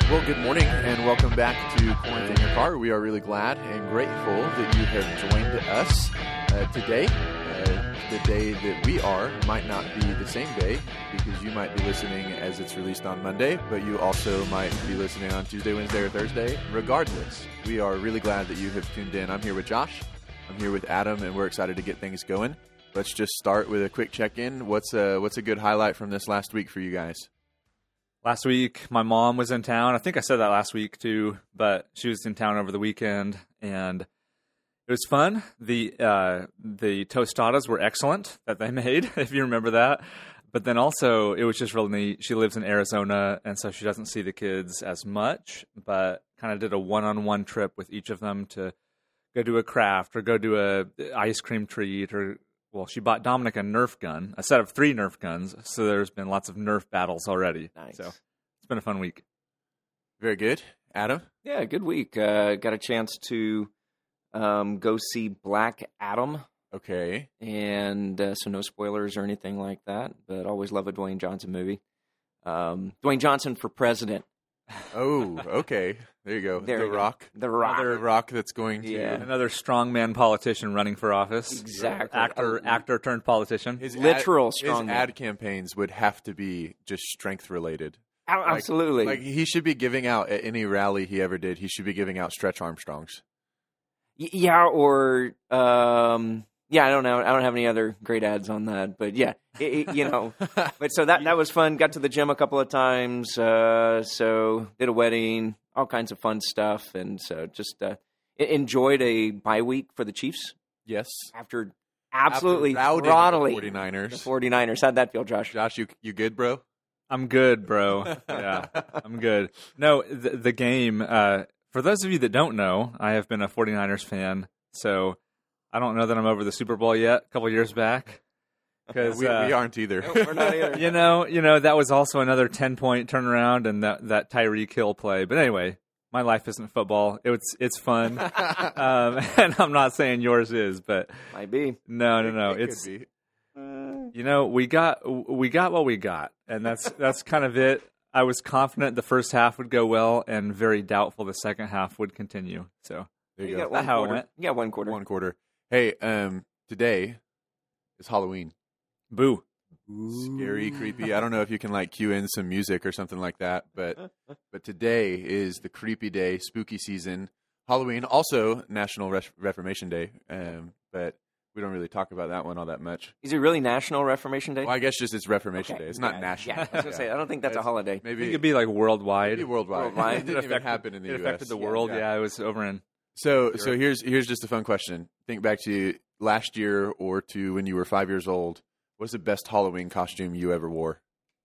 Well, good morning and welcome back to Corinth in Your Car. We are really glad and grateful that you have joined us today. The day that we are might not be the same day because you might be listening as it's released on Monday, but you also might be listening on Tuesday, Wednesday, or Thursday. Regardless, we are really glad that you have tuned in. I'm here with Josh. I'm here with Adam, and we're excited to get things going. Let's just start with a quick check-in. What's a good highlight from this last week for you guys? Last week, my mom was in town. I think I said that last week too, but she was in town over the weekend, and it was fun. The tostadas were excellent that they made, if you remember that. But then also, it was just really neat. She lives in Arizona, and so she doesn't see the kids as much, but kind of did a one-on-one trip with each of them to go do a craft or go do a ice cream treat or... Well, she bought Dominic a Nerf gun, a set of 3 Nerf guns, so there's been lots of Nerf battles already. Nice. So it's been a fun week. Very good. Adam? Yeah, good week. Got a chance to go see Black Adam, Okay. and so no spoilers or anything like that, but always love a Dwayne Johnson movie. Dwayne Johnson for president. Oh, okay. There you go. There The you go. Rock. The Rock. The Rock that's going to... Yeah. Another strongman politician running for office. Exactly. Actor turned politician. His Literal his strongman. ad campaigns would have to be just strength related. Absolutely. Like he should be giving out at any rally he ever did. He should be giving out Stretch Armstrongs. Yeah, or yeah, I don't know. I don't have any other great ads on that, but yeah, But so that was fun. Got to the gym a couple of times. So did a wedding, all kinds of fun stuff, and so just enjoyed a bye week for the Chiefs Yes. after absolutely routing the throttling 49ers. the 49ers. How'd that feel, Josh? Josh, you good, bro? I'm good, bro. Yeah, I'm good. No, the game, for those of you that don't know, I have been a 49ers fan, so I don't know that I'm over the Super Bowl yet, a couple years back. We aren't either. No, we're not either. You know, that was also another 10-point turnaround and that Tyreek Hill play. But anyway, my life isn't football. It's fun. And I'm not saying yours is, but Might be. no. It It's, could be. you know, we got what we got. And that's kind of it. I was confident the first half would go well and very doubtful the second half would continue. So There you You go. got one How it quarter. went. You got one quarter. One quarter. Hey, today is Halloween. boo. Scary, creepy. I don't know if you can like cue in some music or something like that, but today is the creepy day, spooky season, Halloween, also National Reformation Day. But we don't really talk about that one all that much. Is it really National Reformation Day? Well, I guess just it's Reformation Okay. Day. It's not Yeah, national. Yeah, I was gonna say I don't think that's a holiday. I Maybe think it'd be like worldwide. maybe worldwide. Worldwide. It didn't even happen in the It U.S. affected the world. Yeah, it was over in. So here's just a fun question. Think back to last year or to when you were 5 years old. What's the best Halloween costume you ever wore?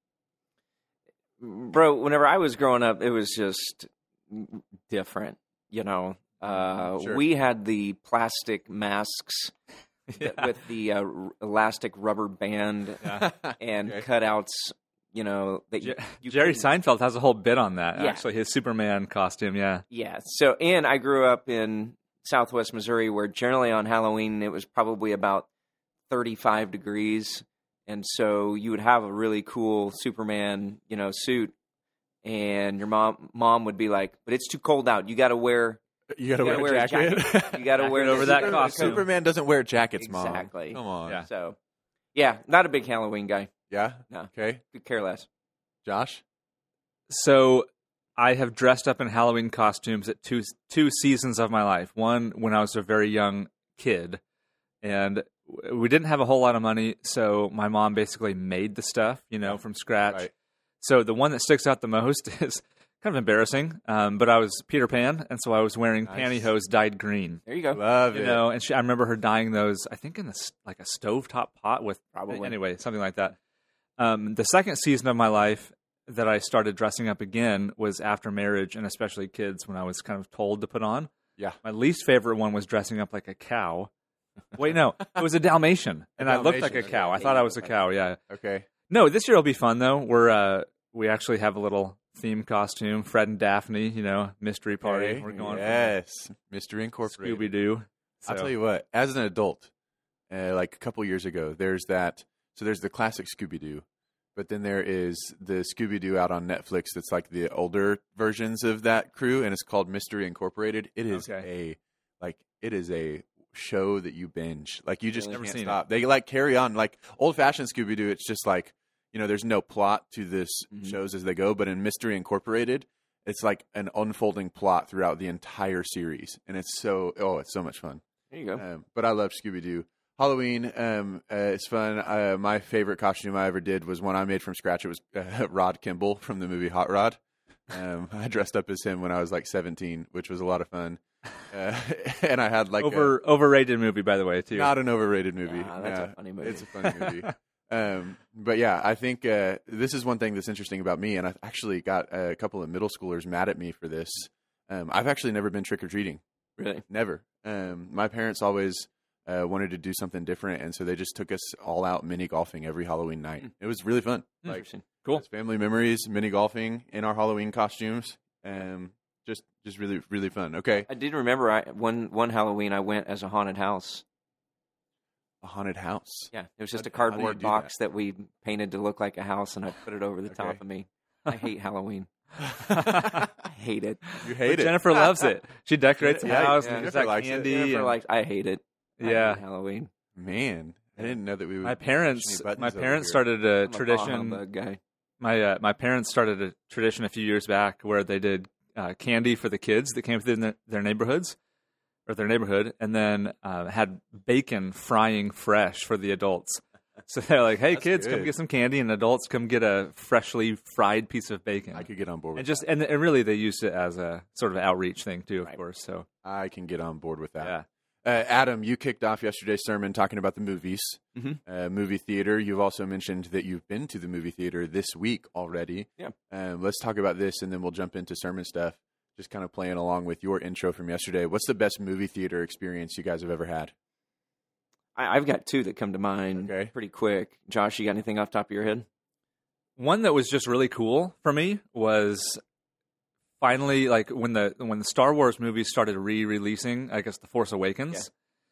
Bro, whenever I was growing up, it was just different. Sure. We had the plastic masks with the elastic rubber band and Okay. cutouts. That you Jerry couldn't- Seinfeld has a whole bit on that. Yeah. Actually, his Superman costume. Yeah. Yeah. So, and I grew up in Southwest Missouri, where generally on Halloween it was probably about 35 degrees, and so you would have a really cool Superman, suit, and your mom would be like, "But it's too cold out. You got to wear You gotta You wear a jacket. You got to wear over the that Superman costume. Superman doesn't wear jackets, Mom. Exactly. Come on. Yeah. So, yeah, not a big Halloween guy. Yeah? No. Okay. Could care less. Josh? So I have dressed up in Halloween costumes at two seasons of my life. One when I was a very young kid, and we didn't have a whole lot of money, so my mom basically made the stuff, from scratch. Right. So the one that sticks out the most is kind of embarrassing, but I was Peter Pan, and so I was wearing Nice. pantyhose dyed green. There you go. Love it. And I remember her dyeing those, I think in a stovetop pot with, Probably. anyway, something like that. The second season of my life that I started dressing up again was after marriage, and especially kids, when I was kind of told to put on. Yeah. My least favorite one was dressing up like a cow. Wait, no, it was a Dalmatian, and I looked like a Dalmatian, cow. I okay. thought I was a cow. Yeah. Okay. No, this year will be fun though. We actually have a little theme costume. Fred and Daphne, mystery party. Okay. We're going Yes. Mystery Incorporated. Scooby Doo. I'll tell you what, as an adult, like a couple years ago, there's the classic Scooby-Doo, but then there is the Scooby-Doo out on Netflix that's like the older versions of that crew, and it's called Mystery Incorporated. It is it is a show that you binge. Like, you just Never can't seen stop. They like carry on like old-fashioned Scooby-Doo. It's just like, there's no plot to this shows as they go, but in Mystery Incorporated, it's like an unfolding plot throughout the entire series, and it's so much fun. There you go. But I love Scooby-Doo. Halloween, it's fun. My favorite costume I ever did was one I made from scratch. It was Rod Kimball from the movie Hot Rod. I dressed up as him when I was like 17, which was a lot of fun. And I had like overrated movie, by the way, too. Not an overrated movie. Nah, that's a funny movie. It's a funny movie. But yeah, I think this is one thing that's interesting about me, and I've actually got a couple of middle schoolers mad at me for this. I've actually never been trick-or-treating. Really? Never. My parents always wanted to do something different, and so they just took us all out mini golfing every Halloween night. It was really fun. Like, cool. It's family memories, mini golfing in our Halloween costumes. Just really, really fun. Okay. I did remember one Halloween I went as a haunted house. A haunted house. Yeah, it was just a How do you cardboard do box that we painted to look like a house, and I put it over the top of me. I hate Halloween. I hate it. You hate it. Jennifer loves it. She decorates the Yeah, house yeah. and Jennifer got likes it. candy. Jennifer and- likes. I hate it. I Yeah. hate Halloween. Man, I didn't know that we would. My push parents any buttons over here. started a I'm a bah tradition. humbug guy. My parents started a tradition a few years back where they did candy for the kids that came through their neighborhoods or their neighborhood, and then had bacon frying fresh for the adults. So they're like, "Hey, That's kids, come good. get some candy, and adults come get a freshly fried piece of bacon." I could get on board with and really they used it as a sort of outreach thing too, of course. So that. I can get on board with that. yeah, Adam, you kicked off yesterday's sermon talking about the movies, Mhm. movie theater. You've also mentioned that you've been to the movie theater this week already. Yeah. Let's talk about this, and then we'll jump into sermon stuff. Just kind of playing along with your intro from yesterday. What's the best movie theater experience you guys have ever had? I've got two that come to mind Okay. pretty quick. Josh, you got anything off the top of your head? one that was just really cool for me was finally like when the Star Wars movies started re-releasing, I guess The Force Awakens.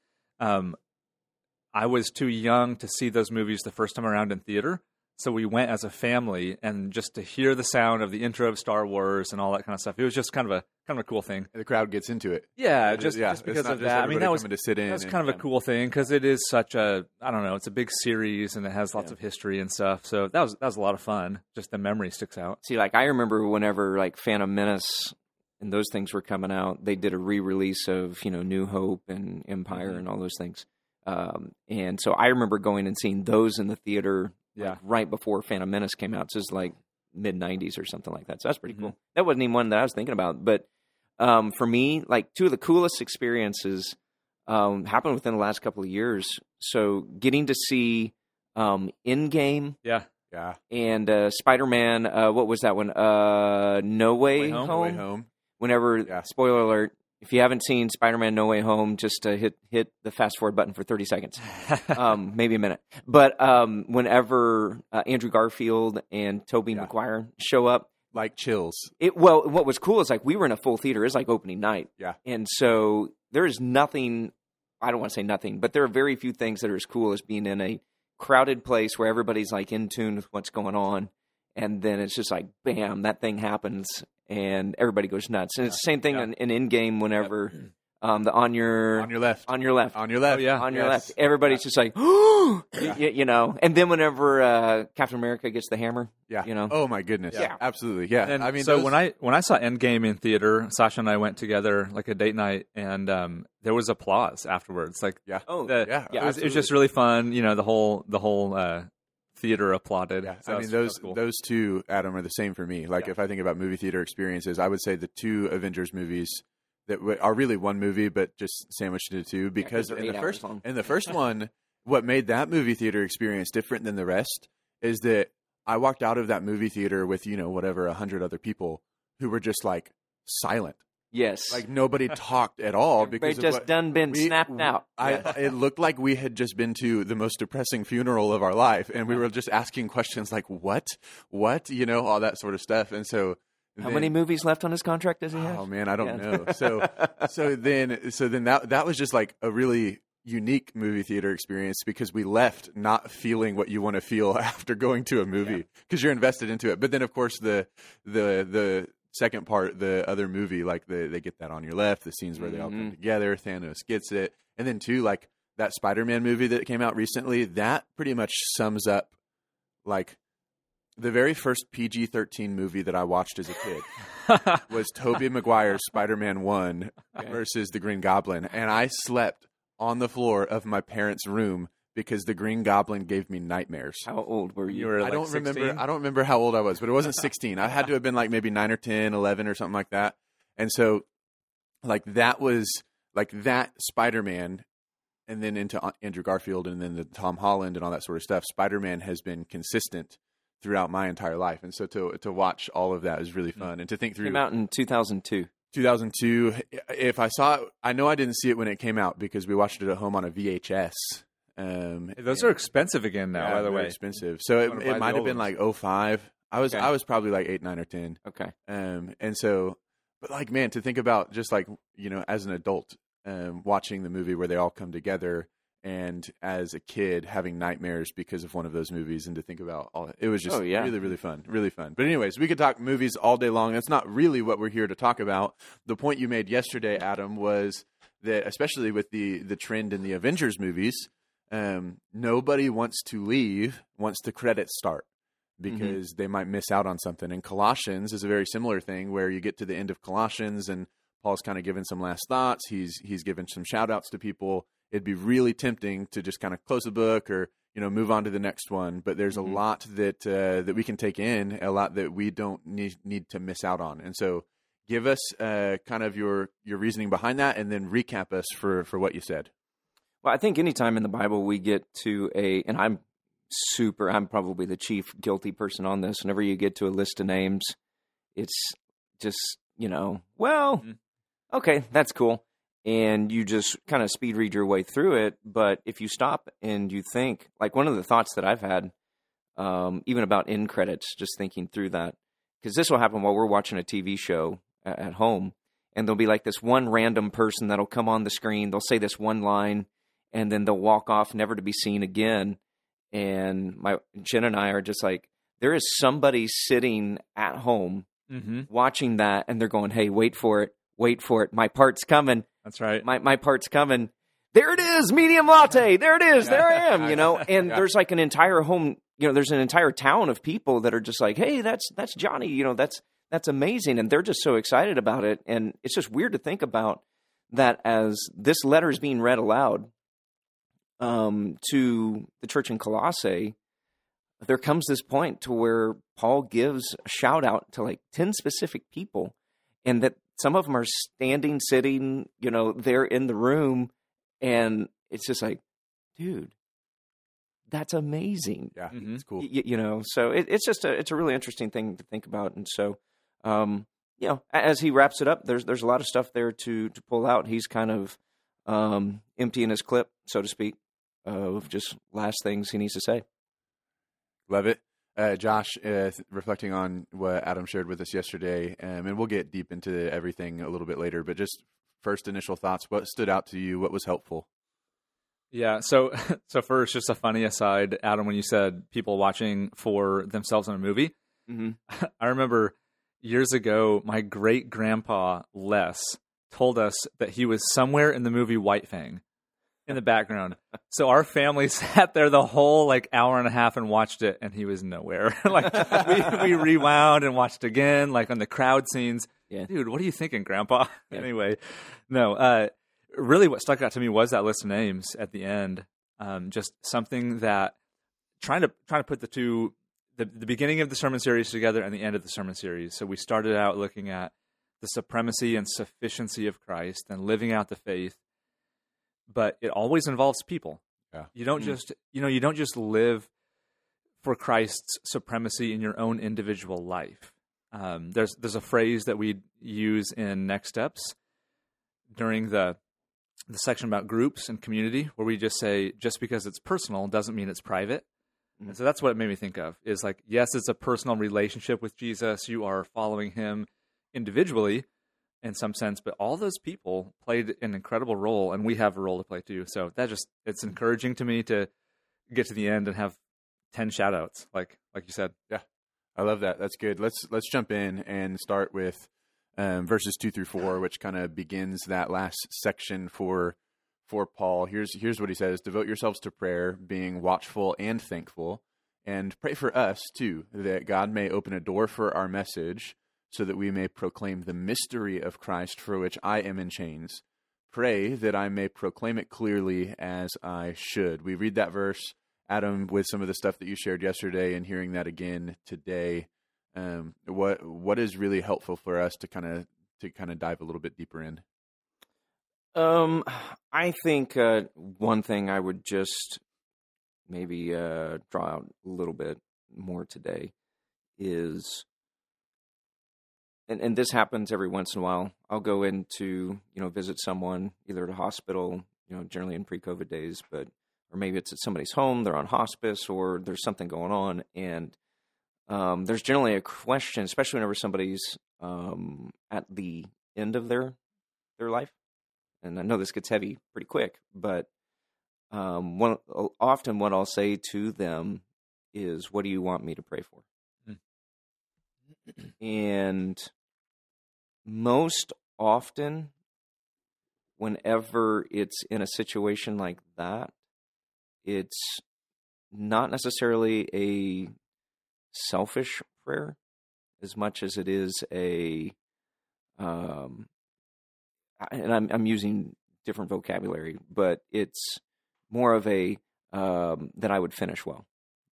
I was too young to see those movies the first time around in theater, so we went as a family, and just to hear the sound of the intro of Star Wars and all that kind of stuff, it was just kind of a cool thing. The crowd gets into it. Yeah, It's just not because just of that. I mean, everybody that was coming to sit in. that's and- kind of a cool thing because it is such a, I don't know, it's a big series and it has lots of history and stuff. So that was a lot of fun. Just the memory sticks out. See, like I remember whenever like Phantom Menace and those things were coming out, they did a re-release of New Hope and Empire and all those things. And so I remember going and seeing those in the theater like, right before Phantom Menace came out. So it's like mid-90s or something like that. So that's pretty cool. That wasn't even one that I was thinking about. But for me, like two of the coolest experiences happened within the last couple of years. So getting to see Endgame Yeah. Yeah. and Spider-Man, what was that one? No Way Home? Home? No Way Home. Whenever, spoiler alert, if you haven't seen Spider-Man No Way Home, just hit the fast forward button for 30 seconds, maybe a minute. But whenever Andrew Garfield and Tobey Maguire show up, Like chills. what was cool is like we were in a full theater. It's like opening night. Yeah. And so there is nothing, I don't want to say nothing, but there are very few things that are as cool as being in a crowded place where everybody's like in tune with what's going on. And then it's just like, bam, that thing happens and everybody goes nuts. And it's the same thing in Endgame whenever the on your left. on your left. On your left. Oh, yeah. On your Yes. left. Everybody's just like, and then whenever Captain America gets the hammer, Yeah. you know. Oh my goodness. Yeah. Absolutely. Yeah. And I mean, so those- when I saw Endgame in theater, Sasha and I went together like a date night, and there was applause afterwards. Like, yeah. Oh, Yeah. it was just really fun. The whole theater applauded. Yeah, So I mean that was those cool. two, Adam, are the same for me. Like if I think about movie theater experiences, I would say the two Avengers movies that are really one movie, but just sandwiched into two. Because 'cause they're in the 8 first hours long. one, what made that movie theater experience different than the rest is that I walked out of that movie theater with 100 other people who were just like silent. Yes. Like nobody talked at all Everybody because of just what done been we- snapped out. It looked like we had just been to the most depressing funeral of our life, and we were just asking questions like, "What? All that sort of stuff." And so, How many movies left on his contract does he have? Oh man, I don't Yeah. know. So then that was just like a really unique movie theater experience because we left not feeling what you want to feel after going to a movie because you're invested into it. But then, of course, the second part, the other movie, like they get that on your left, the scenes where they all come together, Thanos gets it. And then, too, like that Spider-Man movie that came out recently, that pretty much sums up like the very first PG-13 movie that I watched as a kid was Tobey Maguire's Spider-Man 1 versus the Green Goblin. And I slept on the floor of my parents' room because the Green Goblin gave me nightmares. How old were you? I don't remember how old I was, but it wasn't 16. I had to have been like maybe 9 or 10, 11 or something like that. And so like that was like that Spider-Man and then into Andrew Garfield and then the Tom Holland and all that sort of stuff. Spider-Man has been consistent throughout my entire life. And so to watch all of that is really fun. And to think through... It came out in 2002. 2002. If I saw it, I know I didn't see it when it came out because we watched it at home on a VHS. Those are expensive again now, by the way. Expensive. So it might have been like 05. I was probably like 8, 9, or 10. Okay. And so, but like, man, to think about just like, as an adult, watching the movie where they all come together and as a kid having nightmares because of one of those movies and to think about it was just really, really fun. Really fun. But anyways, we could talk movies all day long. That's not really what we're here to talk about. The point you made yesterday, Adam, was that especially with the trend in the Avengers movies, nobody wants to leave once the credits start because they might miss out on something. And Colossians is a very similar thing where you get to the end of Colossians and Paul's kind of given some last thoughts. He's given some shout outs to people. It'd be really tempting to just kind of close the book or, move on to the next one. But there's a lot that we can take in, a lot that we don't need to miss out on. And so give us kind of your reasoning behind that and then recap us for what you said. Well, I think anytime in the Bible we get to and I'm probably the chief guilty person on this. Whenever you get to a list of names, it's just, okay, that's cool. And you just kind of speed read your way through it. But if you stop and you think, like one of the thoughts that I've had, even about end credits, just thinking through that, because this will happen while we're watching a TV show at home, and there'll be like this one random person that'll come on the screen, they'll say this one line, and then they'll walk off never to be seen again. And Jen and I are just like, there is somebody sitting at home watching that, and they're going, hey, wait for it. My part's coming. That's right. My part's coming. There it is, medium latte. There it is. There I am, And there's like an entire home, there's an entire town of people that are just like, hey, that's Johnny, that's amazing. And they're just so excited about it. And it's just weird to think about that as this letter is being read aloud to the church in Colossae. There comes this point to where Paul gives a shout out to like 10 specific people, and that some of them are standing, sitting, they're in the room, and it's just like, dude, that's amazing. Yeah, it's cool. So it's a really interesting thing to think about. And so, as he wraps it up, there's a lot of stuff there to pull out. He's kind of emptying his clip, so to speak, of just last things he needs to say. Love it. Josh, reflecting on what Adam shared with us yesterday, and we'll get deep into everything a little bit later, but just first initial thoughts, what stood out to you? What was helpful? Yeah, so first, just a funny aside, Adam, when you said people watching for themselves in a movie, I remember years ago, my great-grandpa, Les, told us that he was somewhere in the movie White Fang in the background. So our family sat there the whole hour and a half and watched it, and he was nowhere. We rewound and watched again, on the crowd scenes. Yeah. Dude, what are you thinking, Grandpa? Yeah. Anyway, no. Really, what stuck out to me was that list of names at the end. Just something that trying to put the beginning of the sermon series together and the end of the sermon series. So we started out looking at the supremacy and sufficiency of Christ and living out the faith. But it always involves people. Yeah. You don't just live for Christ's supremacy in your own individual life. There's a phrase that we use in Next Steps during the section about groups and community, where we just say, just because it's personal doesn't mean it's private. And so that's what it made me think of, is yes, it's a personal relationship with Jesus. You are following him individually, in some sense, but all those people played an incredible role, and we have a role to play too. So it's encouraging to me to get to the end and have 10 shout outs, like you said. Yeah, I love that. That's good. Let's jump in and start with verses 2-4, which kind of begins that last section for Paul. Here's what he says: devote yourselves to prayer, being watchful and thankful, and pray for us too, that God may open a door for our message, so that we may proclaim the mystery of Christ, for which I am in chains. Pray that I may proclaim it clearly as I should. We read that verse, Adam, with some of the stuff that you shared yesterday, and hearing that again today. What is really helpful for us to kind of dive a little bit deeper in? I think one thing I would just maybe draw out a little bit more today is, and this happens every once in a while. I'll go in to visit someone either at a hospital, generally in pre-COVID days, or maybe it's at somebody's home, they're on hospice, or there's something going on, and there's generally a question, especially whenever somebody's at the end of their life. And I know this gets heavy pretty quick, but often what I'll say to them is, "What do you want me to pray for?" And most often, whenever it's in a situation like that, it's not necessarily a selfish prayer as much as it is a, and I'm using different vocabulary, but it's more of a that I would finish well.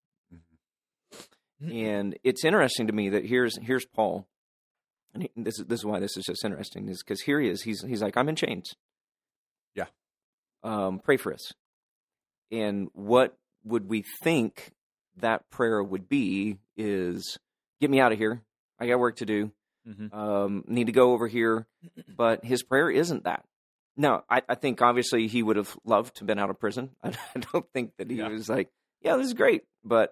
Mm-hmm. And it's interesting to me that here's Paul, and this is why this is just interesting, is because here he is. He's like, I'm in chains. Yeah. Pray for us. And what would we think that prayer would be is, get me out of here. I got work to do. Mm-hmm. Need to go over here. But his prayer isn't that. Now, I think obviously he would have loved to have been out of prison. I don't think that he was like, yeah, this is great. But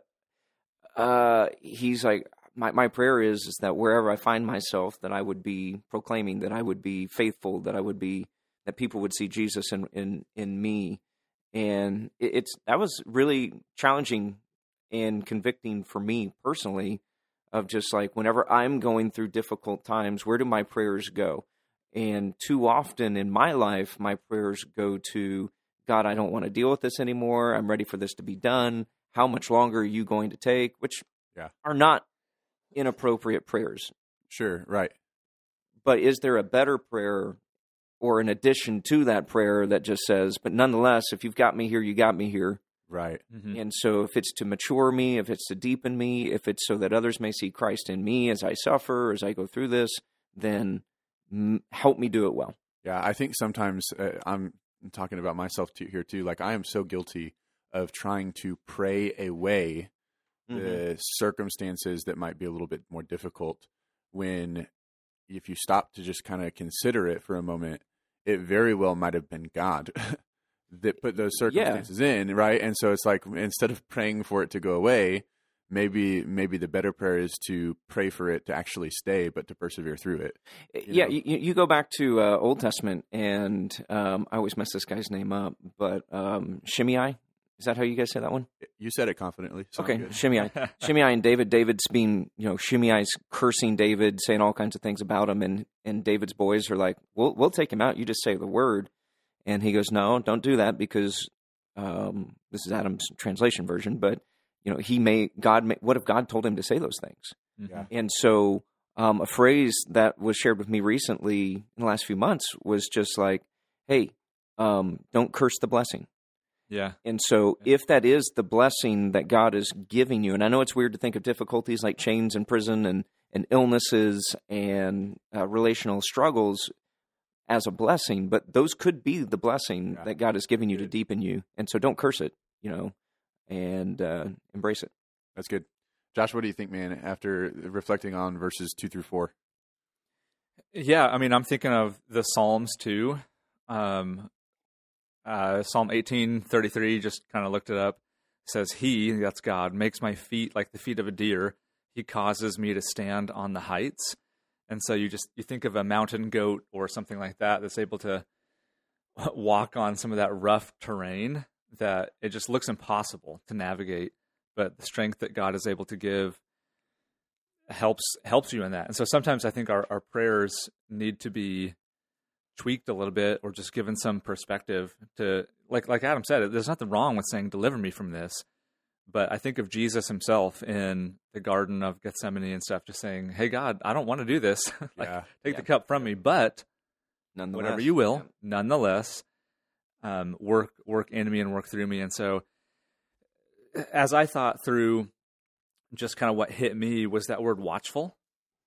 he's like, my prayer is that wherever I find myself, that I would be proclaiming, that I would be faithful, that people would see Jesus in me. And that was really challenging and convicting for me personally, of just like, whenever I'm going through difficult times, where do my prayers go? And too often in my life, my prayers go to, God, I don't want to deal with this anymore. I'm ready for this to be done. How much longer are you going to take? Which are not inappropriate prayers. Sure, right. But is there a better prayer, or an addition to that prayer, that just says, but nonetheless, if you've got me here, you got me here. Right. Mm-hmm. And so if it's to mature me, if it's to deepen me, if it's so that others may see Christ in me as I suffer, as I go through this, then help me do it well. Yeah, I think sometimes I'm talking about myself here too. Like, I am so guilty of trying to pray away the circumstances that might be a little bit more difficult, when if you stop to just kind of consider it for a moment, it very well might have been God that put those circumstances in, right? And so it's like, instead of praying for it to go away, maybe the better prayer is to pray for it to actually stay, but to persevere through it. You go back to Old Testament, and I always mess this guy's name up, but Shimei. Is that how you guys say that one? You said it confidently. Okay, Shimei. Shimei and David. David's being, Shimei's cursing David, saying all kinds of things about him, and David's boys are like, we'll take him out. You just say the word. And he goes, no, don't do that, because this is Adam's translation version, but what if God told him to say those things? Yeah. And so a phrase that was shared with me recently in the last few months was just like, hey, don't curse the blessing. Yeah. And so if that is the blessing that God is giving you, and I know it's weird to think of difficulties like chains and prison and illnesses and relational struggles as a blessing, but those could be the blessing that God is giving you to deepen you. And so don't curse it, and embrace it. That's good. Josh, what do you think, man, after reflecting on verses 2-4? Yeah, I mean, I'm thinking of the Psalms too. Psalm 18:33, just kind of looked it up, says, He, that's God, makes my feet like the feet of a deer. He causes me to stand on the heights. And so you think of a mountain goat or something like that that's able to walk on some of that rough terrain that it just looks impossible to navigate. But the strength that God is able to give helps you in that. And so sometimes I think our prayers need to be tweaked a little bit, or just given some perspective to, like Adam said, there's nothing wrong with saying, deliver me from this. But I think of Jesus himself in the Garden of Gethsemane and stuff, just saying, hey, God, I don't want to do this. Take the cup from me, but whatever you will, nonetheless, work in me and work through me. And so as I thought through just kind of what hit me was that word watchful,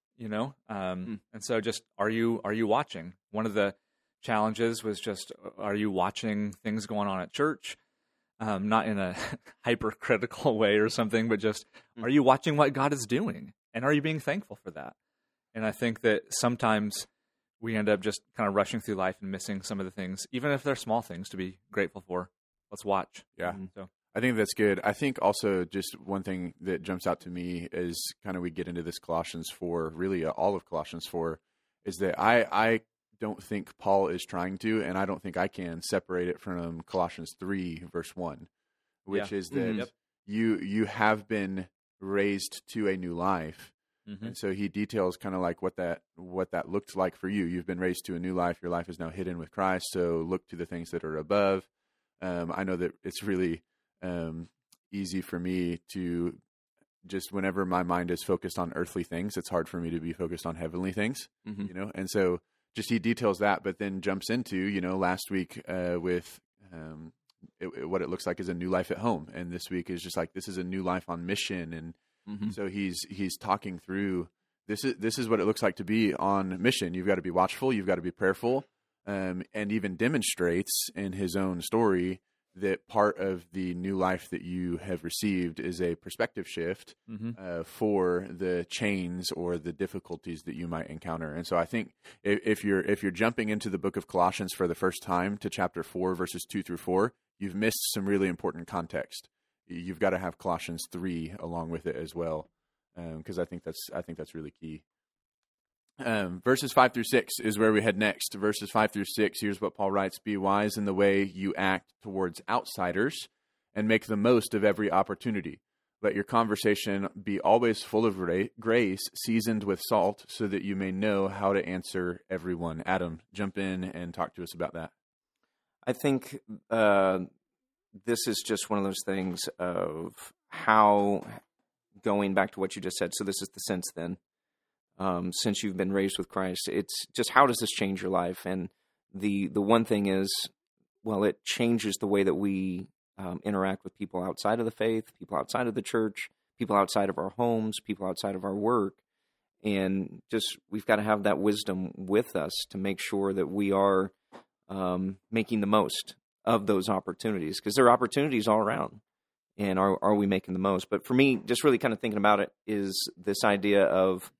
and so just, are you watching? One of the challenges was just, are you watching things going on at church? Not in a hypercritical way or something, but just, are you watching what God is doing? And are you being thankful for that? And I think that sometimes we end up just kind of rushing through life and missing some of the things, even if they're small things to be grateful for. Let's watch. Yeah. So I think that's good. I think also just one thing that jumps out to me is kind of we get into this Colossians 4, really all of Colossians 4, is that I don't think Paul is trying to, and I don't think I can separate it from Colossians 3, verse 1, which is that you have been raised to a new life. And so he details kind of like what that looked like for you. You've been raised to a new life. Your life is now hidden with Christ. So look to the things that are above. I know that it's really easy for me to just, whenever my mind is focused on earthly things, it's hard for me to be focused on heavenly things, And so just he details that, but then jumps into, last week with what it looks like is a new life at home. And this week is just like, this is a new life on mission. And so he's talking through, this is what it looks like to be on mission. You've got to be watchful. You've got to be prayerful, and even demonstrates in his own story that part of the new life that you have received is a perspective shift for the chains or the difficulties that you might encounter. And so I think if you're jumping into the book of Colossians for the first time to chapter 4, verses 2 through 4, you've missed some really important context. You've got to have Colossians 3 along with it as well, because I think that's really key. Verses 5 through 6 is where we head next. Verses 5 through 6, here's what Paul writes: "Be wise in the way you act towards outsiders, and make the most of every opportunity. Let your conversation be always full of grace, seasoned with salt, so that you may know how to answer everyone." Adam, jump in and talk to us about that. I think this is just one of those things of how, going back to what you just said, so this is the sense then, since you've been raised with Christ, it's just, how does this change your life? And the one thing is, well, it changes the way that we interact with people outside of the faith, people outside of the church, people outside of our homes, people outside of our work. And just, we've got to have that wisdom with us to make sure that we are making the most of those opportunities, because there are opportunities all around. And are we making the most? But for me, just really kind of thinking about it is this idea of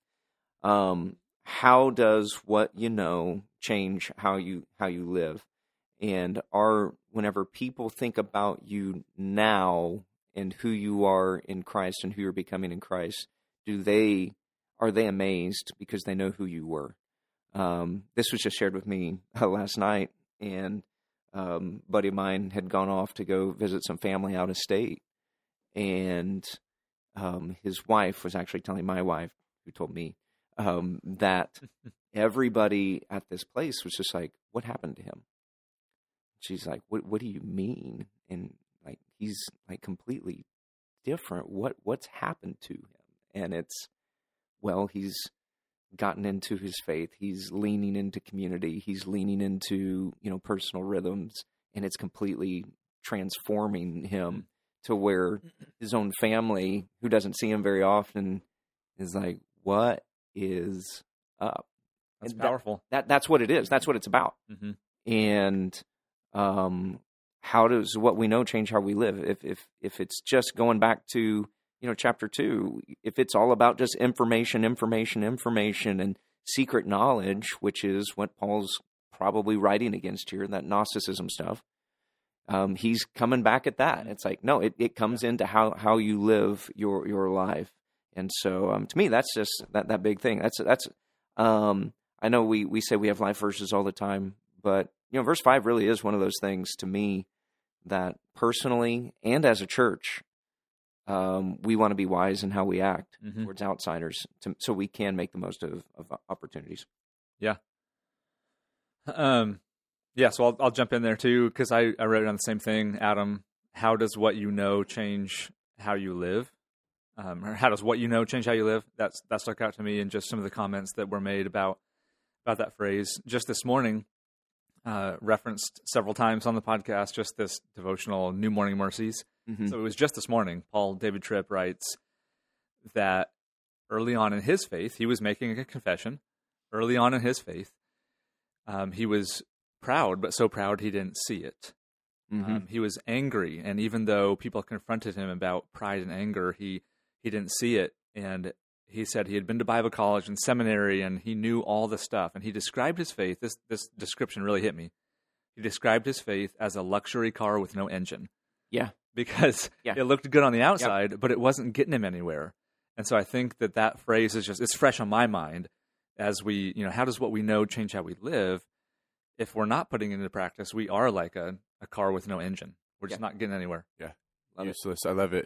how does what you know change how you live? And whenever people think about you now and who you are in Christ and who you're becoming in Christ, are they amazed because they know who you were? This was just shared with me last night, and a buddy of mine had gone off to go visit some family out of state, and his wife was actually telling my wife, who told me, that everybody at this place was just like, what happened to him? She's like, what do you mean? And like, he's like completely different. What's happened to him? And it's, well, he's gotten into his faith. He's leaning into community. He's leaning into, personal rhythms, and it's completely transforming him to where his own family, who doesn't see him very often, is like, what is up? That's powerful. That's what it is. That's what it's about. And how does what we know change how we live? If it's just going back to chapter 2, if it's all about just information, and secret knowledge, which is what Paul's probably writing against here, that Gnosticism stuff, he's coming back at that. It's like, no, it comes into how you live your life. And so to me, that's just that big thing. That's I know we say we have life verses all the time, but verse 5 really is one of those things to me that personally and as a church, we want to be wise in how we act towards outsiders, so we can make the most of opportunities. Yeah. So I'll jump in there too, because I wrote down the same thing, Adam. How does what you know change how you live? Or how does what you know change how you live? That stuck out to me in just some of the comments that were made about that phrase. Just this morning, referenced several times on the podcast, just this devotional, New Morning Mercies. So it was just this morning. Paul David Tripp writes that early on in his faith, he was making a confession. Early on in his faith, he was proud, but so proud he didn't see it. He was angry, and even though people confronted him about pride and anger, he didn't see it. And he said he had been to Bible college and seminary, and he knew all the stuff. And he described his faith. This description really hit me. He described his faith as a luxury car with no engine. Yeah. Because it looked good on the outside, but it wasn't getting him anywhere. And so I think that phrase is it's fresh on my mind as we, how does what we know change how we live? If we're not putting it into practice, we are like a car with no engine. We're just not getting anywhere. Yeah. Useless. I love it.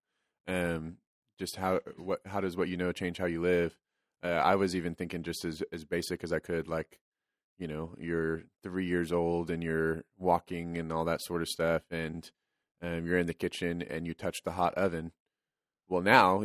Just how does what you know change how you live? I was even thinking just as basic as I could, like, you're 3 years old and you're walking and all that sort of stuff, and you're in the kitchen and you touch the hot oven. Well, now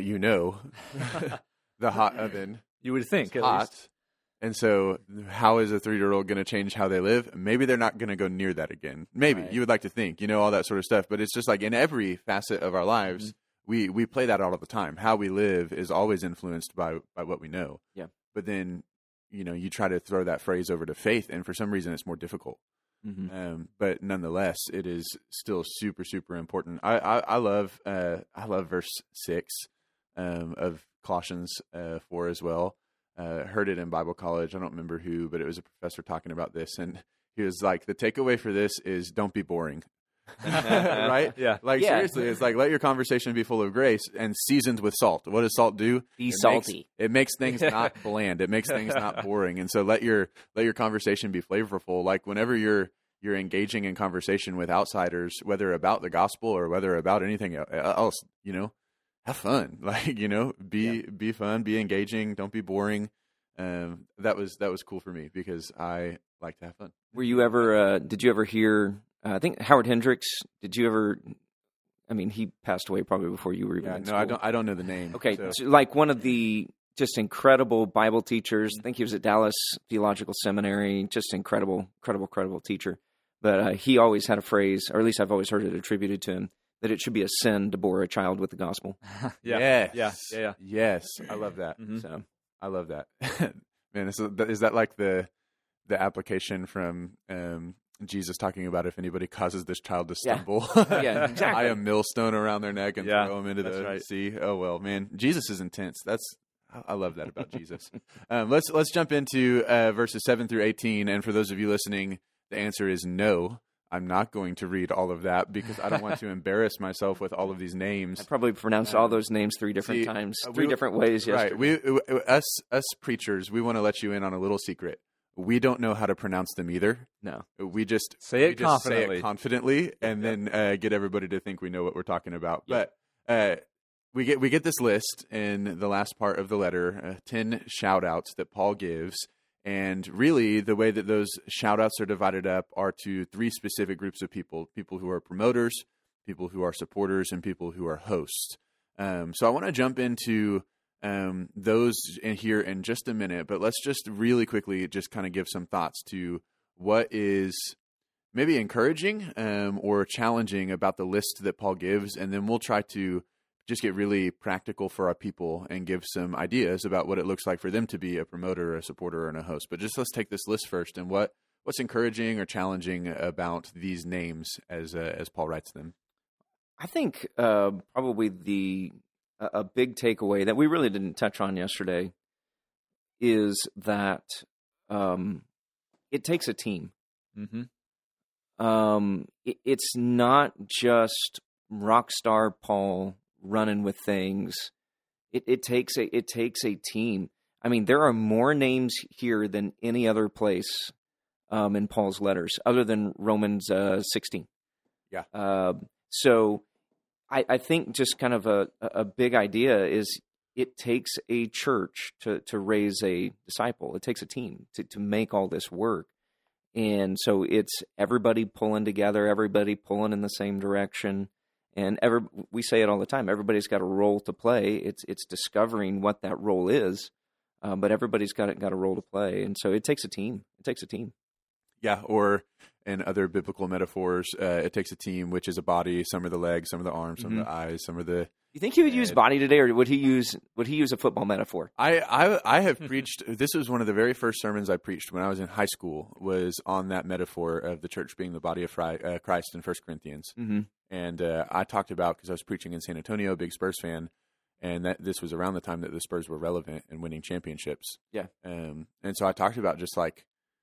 the hot oven. You would think is hot. And so how is a 3-year-old going to change how they live? Maybe they're not going to go near that again. Maybe. Right. You would like to think, all that sort of stuff. But it's just like in every facet of our lives, we play that out all the time. How we live is always influenced by what we know. Yeah. But then, you try to throw that phrase over to faith, and for some reason it's more difficult. But nonetheless, it is still super, super important. I love verse 6 of Colossians 4 as well. Heard it in Bible college. I don't remember who, but it was a professor talking about this, and he was like, the takeaway for this is don't be boring. Right? Yeah. Seriously, it's like, let your conversation be full of grace and seasoned with salt. What does salt do? Be salty. It makes things not bland. It makes things not boring. And so let your conversation be flavorful. Like whenever you're engaging in conversation with outsiders, whether about the gospel or whether about anything else, have fun. Be fun, be engaging, don't be boring. That was cool for me because I like to have fun. Were you ever did you ever hear I think Howard Hendricks, did you ever he passed away probably before you were even in school. I don't know the name. Okay, so like one of the just incredible Bible teachers. I think he was at Dallas Theological Seminary, just incredible teacher. But he always had a phrase, or at least I've always heard it attributed to him, that it should be a sin to bore a child with the gospel. Yeah. Yes, I love that. So I love that. Man, is that like the application from Jesus talking about if anybody causes this child to stumble, yeah, exactly. tie a millstone around their neck and throw them into the sea. Oh well, man, Jesus is intense. I love that about Jesus. Let's jump into verses 7 through 18. And for those of you listening, the answer is no. I'm not going to read all of that because I don't want to embarrass myself with all of these names. I probably pronounced all those names three different times, three different ways yesterday. Right. Us preachers, we want to let you in on a little secret. We don't know how to pronounce them either. No. We just say it confidently and then get everybody to think we know what we're talking about. Yeah. But we get this list in the last part of the letter, 10 shout-outs that Paul gives. And really, the way that those shout-outs are divided up are to 3 specific groups of people who are promoters, people who are supporters, and people who are hosts. So I want to jump into those in here in just a minute, but let's just really quickly just kind of give some thoughts to what is maybe encouraging or challenging about the list that Paul gives, and then we'll try to just get really practical for our people and give some ideas about what it looks like for them to be a promoter, a supporter, and a host. But just let's take this list first and what's encouraging or challenging about these names as Paul writes them. I think probably a big takeaway that we really didn't touch on yesterday is that it takes a team. Mm-hmm. It's not just rock star Paul running with things. It takes a team. I mean, there are more names here than any other place in Paul's letters, other than Romans 16. Yeah. So I think just kind of a big idea is it takes a church to raise a disciple. It takes a team to make all this work. And so it's everybody pulling together, everybody pulling in the same direction. And we say it all the time. Everybody's got a role to play. It's discovering what that role is, but everybody's got a role to play. And so it takes a team. It takes a team. Yeah, or in other biblical metaphors, it takes a team, which is a body. Some are the legs, some are the arms, some are the eyes, some are the. You think he would use body today, or would he use a football metaphor? I have preached. This was one of the very first sermons I preached when I was in high school. Was on that metaphor of the church being the body of Christ in 1 Corinthians. Mm-hmm. And I talked about, because I was preaching in San Antonio, big Spurs fan, and that this was around the time that the Spurs were relevant and winning championships. Yeah. And so I talked about just like,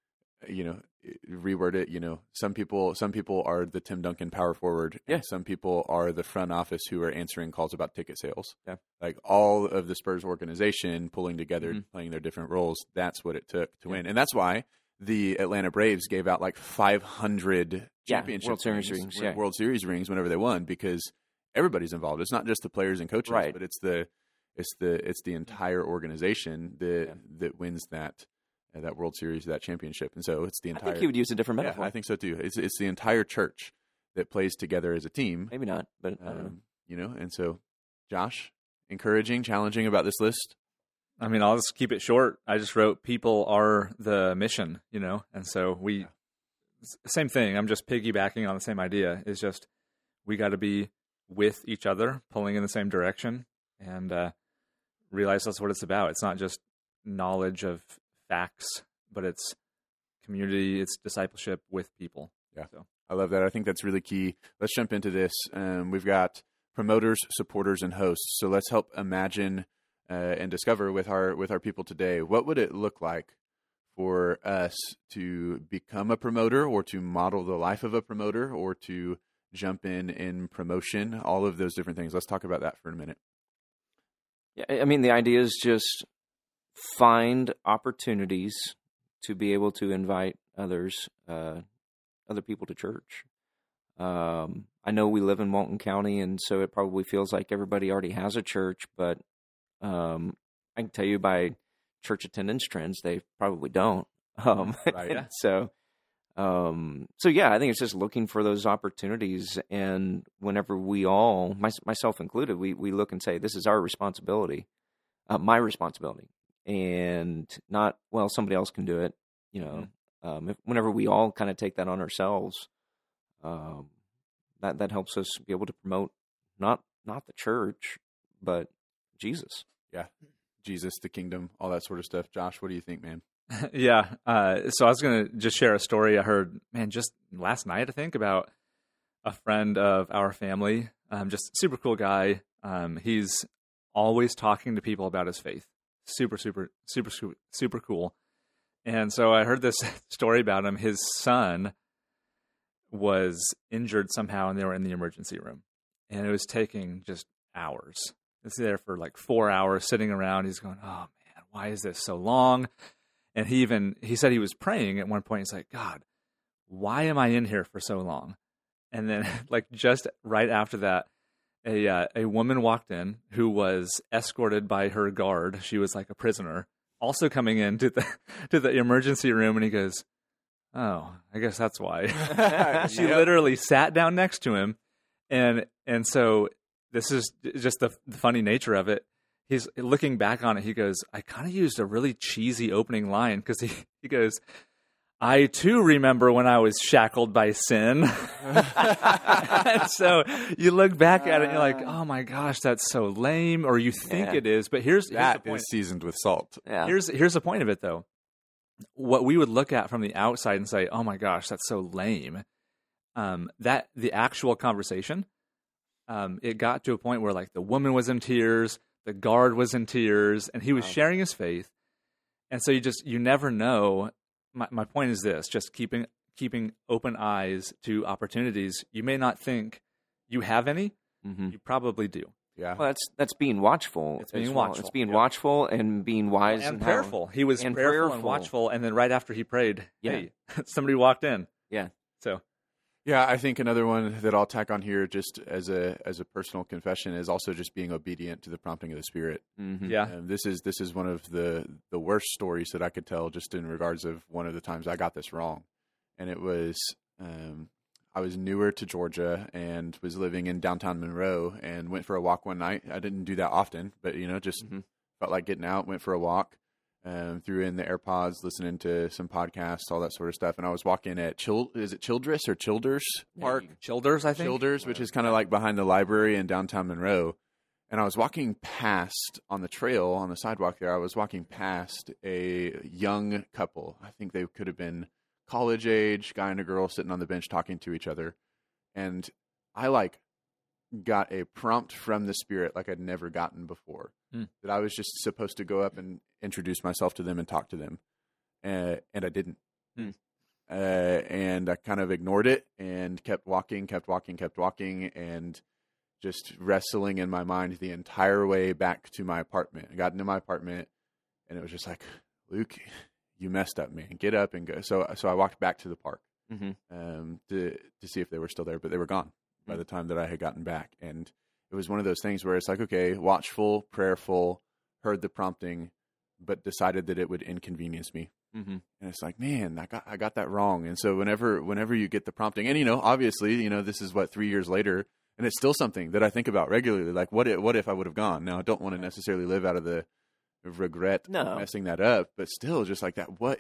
reword it. Some people are the Tim Duncan power forward. Yeah. And some people are the front office who are answering calls about ticket sales. Yeah. Like all of the Spurs organization pulling together, playing their different roles. That's what it took to win. And that's why the Atlanta Braves gave out like 500 championship World Series rings whenever they won, because everybody's involved. It's not just the players and coaches, but it's the entire organization that wins that World Series, that championship. And so it's the entire. I think he would use a different metaphor. Yeah, I think so too. It's the entire church that plays together as a team. Maybe not, but I don't know. And so, Josh, encouraging, challenging about this list. I mean, I'll just keep it short. I just wrote people are the mission, and so same thing. I'm just piggybacking on the same idea. Is just we got to be with each other, pulling in the same direction, and realize that's what it's about. It's not just knowledge of facts, but it's community, it's discipleship with people. Yeah, so I love that. I think that's really key. Let's jump into this. We've got promoters, supporters, and hosts. So let's help imagine and discover with our people today, what would it look like for us to become a promoter, or to model the life of a promoter, or to jump in promotion, all of those different things. Let's talk about that for a minute. Yeah, I mean, the idea is just find opportunities to be able to invite other people to church. I know we live in Walton County, and so it probably feels like everybody already has a church, but I can tell you by church attendance trends, they probably don't. Right. Yeah. So yeah, I think it's just looking for those opportunities, and whenever we all, myself included, we look and say, this is our responsibility, my responsibility, and not, well, somebody else can do it. Whenever we all kind of take that on ourselves, that helps us be able to promote not the church, but Jesus. Yeah, Jesus, the kingdom, all that sort of stuff. Josh, what do you think, man? Yeah. So I was going to just share a story I heard, just last night, I think, about a friend of our family. Just super cool guy. He's always talking to people about his faith. Super, super, super, super cool. And so I heard this story about him. His son was injured somehow, and they were in the emergency room. And it was taking just hours. He's there for like 4 hours sitting around. He's going, oh, man, why is this so long? And he said he was praying at one point. He's like, God, why am I in here for so long? And then like just right after that, a woman walked in who was escorted by her guard. She was like a prisoner, also coming into the emergency room. And he goes, oh, I guess that's why. She literally sat down next to him. And so this is just the funny nature of it. He's looking back on it. He goes, I kind of used a really cheesy opening line, because he goes, I too remember when I was shackled by sin. And so you look back at it and you're like, oh my gosh, that's so lame, or you think it is. But here's the point. Is seasoned with salt. Yeah. Here's the point of it, though. What we would look at from the outside and say, oh my gosh, that's so lame. That the actual conversation, it got to a point where like the woman was in tears, the guard was in tears, and he was sharing his faith. And so you never know. My point is this: just keeping open eyes to opportunities. You may not think you have any. Mm-hmm. You probably do. Yeah. Well, that's being watchful. It's being as well. watchful, It's being yeah. watchful and being wise And how- prayerful. He was and prayerful and watchful, and then right after he prayed, hey, somebody walked in. Yeah. So Yeah, I think another one that I'll tack on here, just as a personal confession, is also just being obedient to the prompting of the Spirit. Mhm. yeah, This is one of the worst stories that I could tell, just in regards of one of the times I got this wrong, and it was I was newer to Georgia and was living in downtown Monroe, and went for a walk one night. I didn't do that often, but just felt like getting out. Went for a walk. Threw in the AirPods, listening to some podcasts, all that sort of stuff. And I was walking at is it Childress or Childers Park? Childers, I think. Childers, which is kind of like behind the library in downtown Monroe. And I was walking past on the trail, on the sidewalk there, I was walking past a young couple. I think they could have been college age, guy and a girl sitting on the bench talking to each other. And I got a prompt from the Spirit like I'd never gotten before. That I was just supposed to go up and introduce myself to them and talk to them. And I didn't. And I kind of ignored it and kept walking, and just wrestling in my mind the entire way back to my apartment. I got into my apartment, and it was just like, Luke, you messed up, man. Get up and go. So I walked back to the park to see if they were still there, but they were gone by the time that I had gotten back. And it was one of those things where it's like, okay, watchful, prayerful, heard the prompting, but decided that it would inconvenience me. And it's like, man, I got that wrong. And so whenever you get the prompting, and obviously, this is 3 years later, and it's still something that I think about regularly. Like, what if I would have gone? Now, I don't want to necessarily live out of the regret messing that up, but still, just like that, what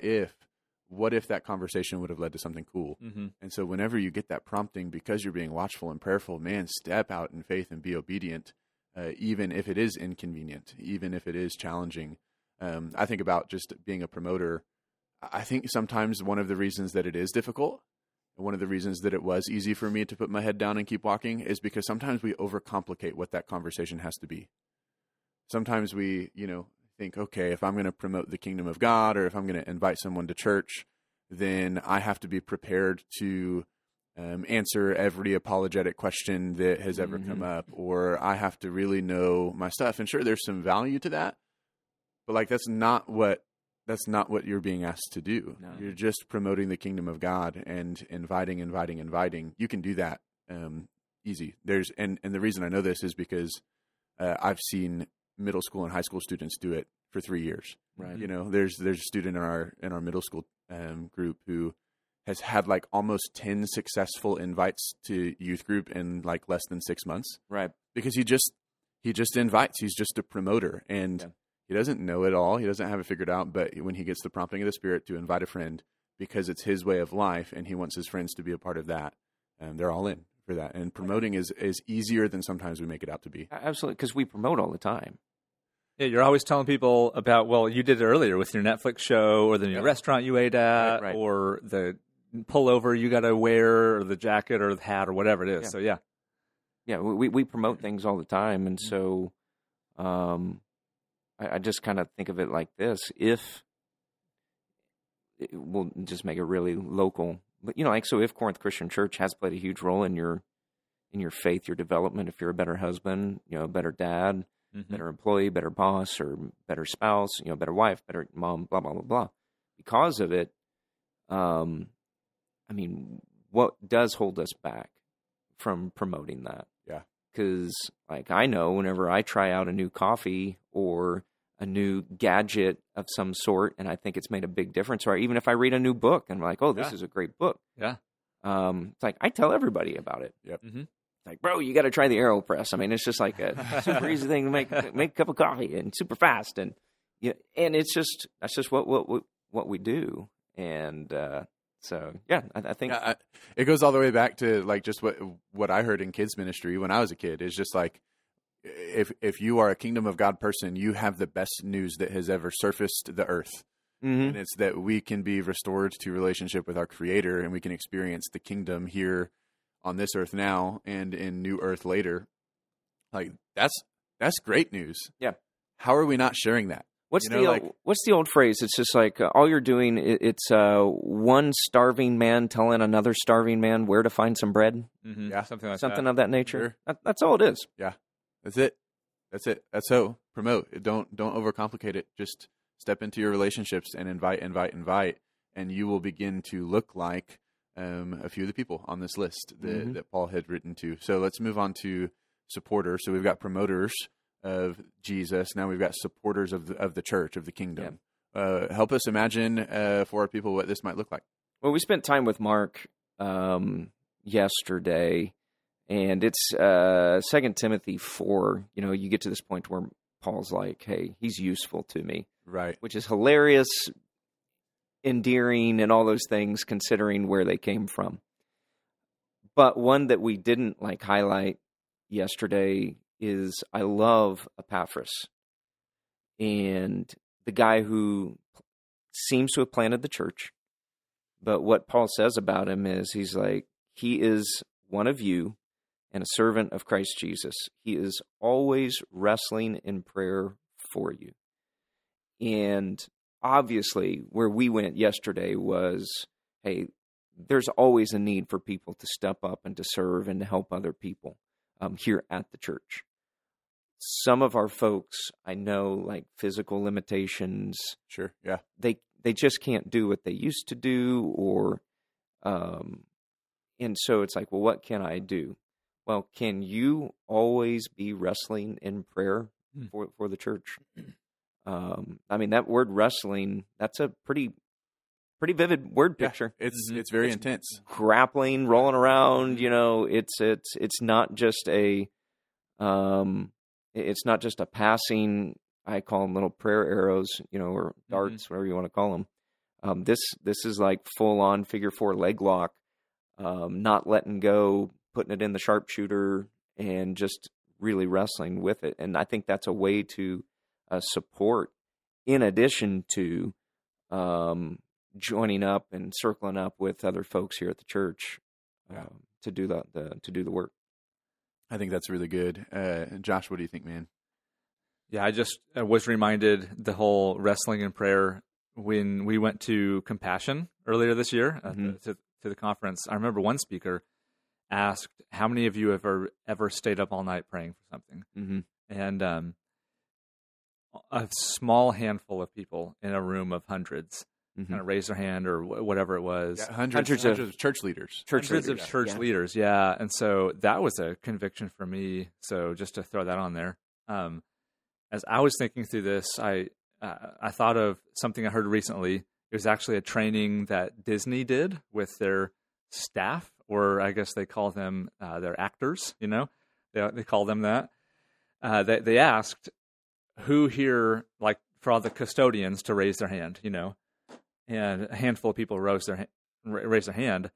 if that conversation would have led to something cool? And so whenever you get that prompting, because you're being watchful and prayerful, man, step out in faith and be obedient, even if it is inconvenient, even if it is challenging. I think about just being a promoter. I think sometimes one of the reasons that it is difficult, and one of the reasons that it was easy for me to put my head down and keep walking, is because sometimes we overcomplicate what that conversation has to be. Sometimes we, think, okay, if I'm going to promote the kingdom of God, or if I'm going to invite someone to church, then I have to be prepared to answer every apologetic question that has ever come up, or I have to really know my stuff. And sure, there's some value to that, but that's not what you're being asked to do. No. You're just promoting the kingdom of God and inviting. You can do that easy. And the reason I know this is because I've seen middle school and high school students do it for 3 years. Right. There's a student in our middle school group who has had almost 10 successful invites to youth group in less than 6 months. Right. Because he just invites. He's just a promoter, and he doesn't know it all. He doesn't have it figured out. But when he gets the prompting of the Spirit to invite a friend, because it's his way of life, and he wants his friends to be a part of that, they're all in for that. And promoting is easier than sometimes we make it out to be. Absolutely, because we promote all the time. Yeah, you're always telling people about, you did it earlier with your Netflix show, or the new restaurant you ate at, right. or the pullover you got to wear, or the jacket or the hat or whatever it is. Yeah. So, yeah. Yeah, we promote things all the time. And so I just kind of think of it like this. We'll just make it really local. But, so if Corinth Christian Church has played a huge role in your faith, your development, if you're a better husband, a better dad, better employee, better boss, or better spouse, better wife, better mom, blah, blah, blah, blah. Because of it, what does hold us back from promoting that? Yeah. Because, I know whenever I try out a new coffee or a new gadget of some sort, and I think it's made a big difference, or even if I read a new book and I'm like, oh, this is a great book. Yeah. It's I tell everybody about it. Yep. Bro, you got to try the AeroPress. It's just a super easy thing to make a cup of coffee, and super fast, and and that's just what we do, and so yeah, I think it goes all the way back to just what I heard in kids ministry when I was a kid is just if you are a kingdom of God person, you have the best news that has ever surfaced the earth. And it's that we can be restored to relationship with our Creator, and we can experience the kingdom here on this earth now and in new earth later. That's great news. Yeah. How are we not sharing that? What's the old phrase? It's just all you're doing. It's one starving man telling another starving man where to find some bread. Yeah, something like something that. of that nature. Sure. That's all it is. Yeah, that's it. That's it. That's so. Promote. Don't overcomplicate it. Just step into your relationships and invite, and you will begin to look like a few of the people on this list that Paul had written to. So let's move on to supporters. So we've got promoters of Jesus. Now we've got supporters of the church, of the kingdom. Help us imagine for our people what this might look like. Well, we spent time with Mark yesterday, and it's 2 Timothy 4. You know, you get to this point where Paul's like, hey, he's useful to me. Right. Which is hilarious, endearing, and all those things considering where they came from. But one that we didn't highlight yesterday is I love Epaphras. And the guy who seems to have planted the church. But what Paul says about him is he's like, he is one of you and a servant of Christ Jesus. He is always wrestling in prayer for you. And obviously, where we went yesterday was, hey, there's always a need for people to step up and to serve and to help other people here at the church. Some of our folks, I know, physical limitations. Sure, yeah. They just can't do what they used to do, or and so it's like, well, what can I do? Well, can you always be wrestling in prayer for the church? I mean, that word wrestling, that's a pretty vivid word picture. Yeah, it's very intense. Grappling, rolling around, it's not just a passing, I call them little prayer arrows, or darts, whatever you want to call them. This is like full on figure 4 leg lock, not letting go, putting it in the sharpshooter, and just really wrestling with it. And I think that's a way to support, in addition to joining up and circling up with other folks here at the church to do the work. I think that's really good. Josh, what do you think, man? Yeah, I just was reminded the whole wrestling and prayer when we went to Compassion earlier this year to the conference. I remember one speaker asked, how many of you have ever stayed up all night praying for something? Mm-hmm. And a small handful of people in a room of hundreds kind of raised their hand or whatever it was. Yeah, hundreds of church leaders. Hundreds of church leaders, yeah. And so that was a conviction for me. So just to throw that on there. As I was thinking through this, I thought of something I heard recently. It was actually a training that Disney did with their staff, or I guess they call them their actors, They call them that. They asked who here, for all the custodians to raise their hand, and a handful of people raised their hand.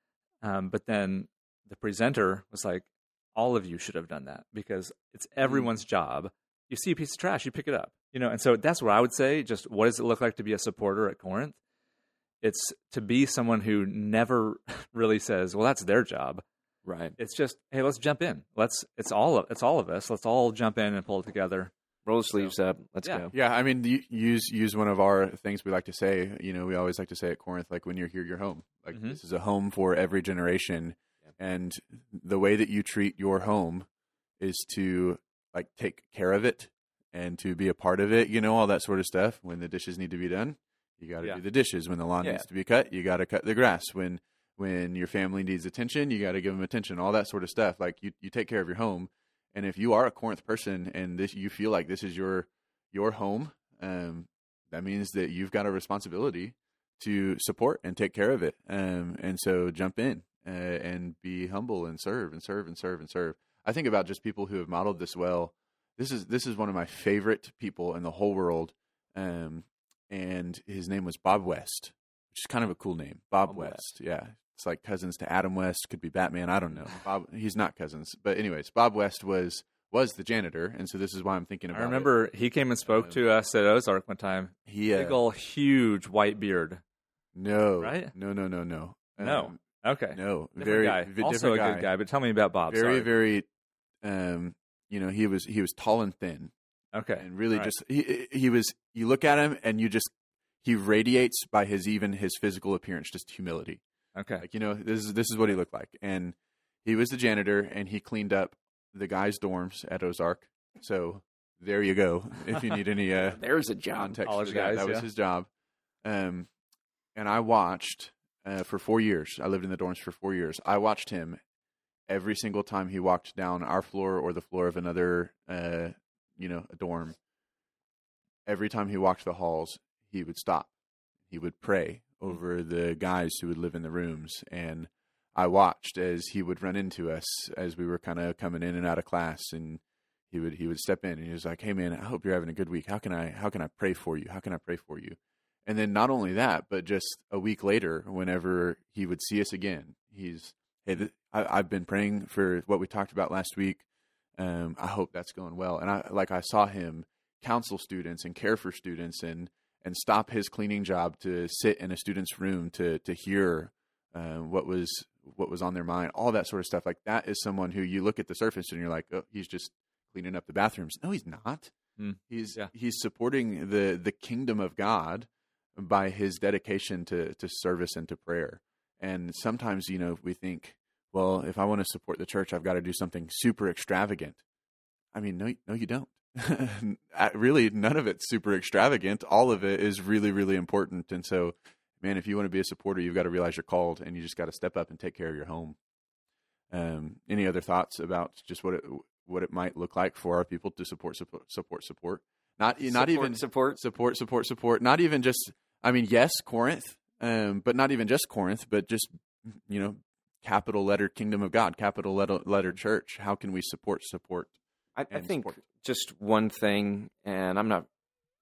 But then the presenter was like, all of you should have done that because it's everyone's job. You see a piece of trash, you pick it up, and so that's what I would say. Just what does it look like to be a supporter at Corinth? It's to be someone who never really says, well, that's their job. Right. It's just, hey, let's jump in. It's all of us. Let's all jump in and pull it together. Roll the sleeves up. Let's go. Yeah, I mean, use one of our things we like to say. We always like to say at Corinth, when you're here, you're home. This is a home for every generation. Yeah. And the way that you treat your home is to take care of it and to be a part of it, all that sort of stuff. When the dishes need to be done, you got to do the dishes. When the lawn needs to be cut, you got to cut the grass. When your family needs attention, you got to give them attention, all that sort of stuff. You take care of your home. And if you are a Corinth person and you feel like this is your home, that means that you've got a responsibility to support and take care of it. And so jump in and be humble and serve and serve and serve and serve. I think about just people who have modeled this well. This is one of my favorite people in the whole world. And his name was Bob West, which is kind of a cool name. Bob West. Yeah. It's like cousins to Adam West, could be Batman. I don't know. Bob, he's not cousins. But anyways, Bob West was the janitor. And so this is why I'm thinking about it. I remember he came and spoke to us at Ozark one time. Big old huge white beard. No. Right? No. No. Okay. No. Different guy. Also a good guy, but tell me about Bob. Very, he was tall and thin. Okay. And really he was, you look at him and he radiates by his physical appearance, just humility. Okay. This is what he looked like. And he was the janitor and he cleaned up the guys' dorms at Ozark. So there you go. If you need any There's a job. context College for that, guys, that was yeah. his job. And I watched for 4 years. I lived in the dorms for 4 years. I watched him every single time he walked down our floor or the floor of another, a dorm. Every time he walked the halls, he would stop. He would pray over the guys who would live in the rooms. And I watched as he would run into us as we were kind of coming in and out of class, and he would step in and he was like, "Hey man, I hope you're having a good week. How can I pray for you? How can I pray for you?" And then not only that, but just a week later, whenever he would see us again, I've been praying for what we talked about last week. I hope that's going well. And I saw him counsel students and care for students and stop his cleaning job to sit in a student's room to hear what was on their mind, all that sort of stuff. Like, that is someone who you look at the surface and you're like, oh, he's just cleaning up the bathrooms. No, he's not. He's supporting the kingdom of God by his dedication to service and to prayer. And sometimes, we think, well, if I want to support the church, I've got to do something super extravagant. I mean, no, you don't. Really, none of it's super extravagant. All of it is really, really important. And so, man, if you want to be a supporter, you've got to realize you're called, and you just got to step up and take care of your home. Any other thoughts about just what it might look like for our people to support? Not even support. Not even just. I mean, yes, Corinth, but not even just Corinth, but just capital letter Kingdom of God, capital letter Church. How can we support? I think just one thing, and I'm not.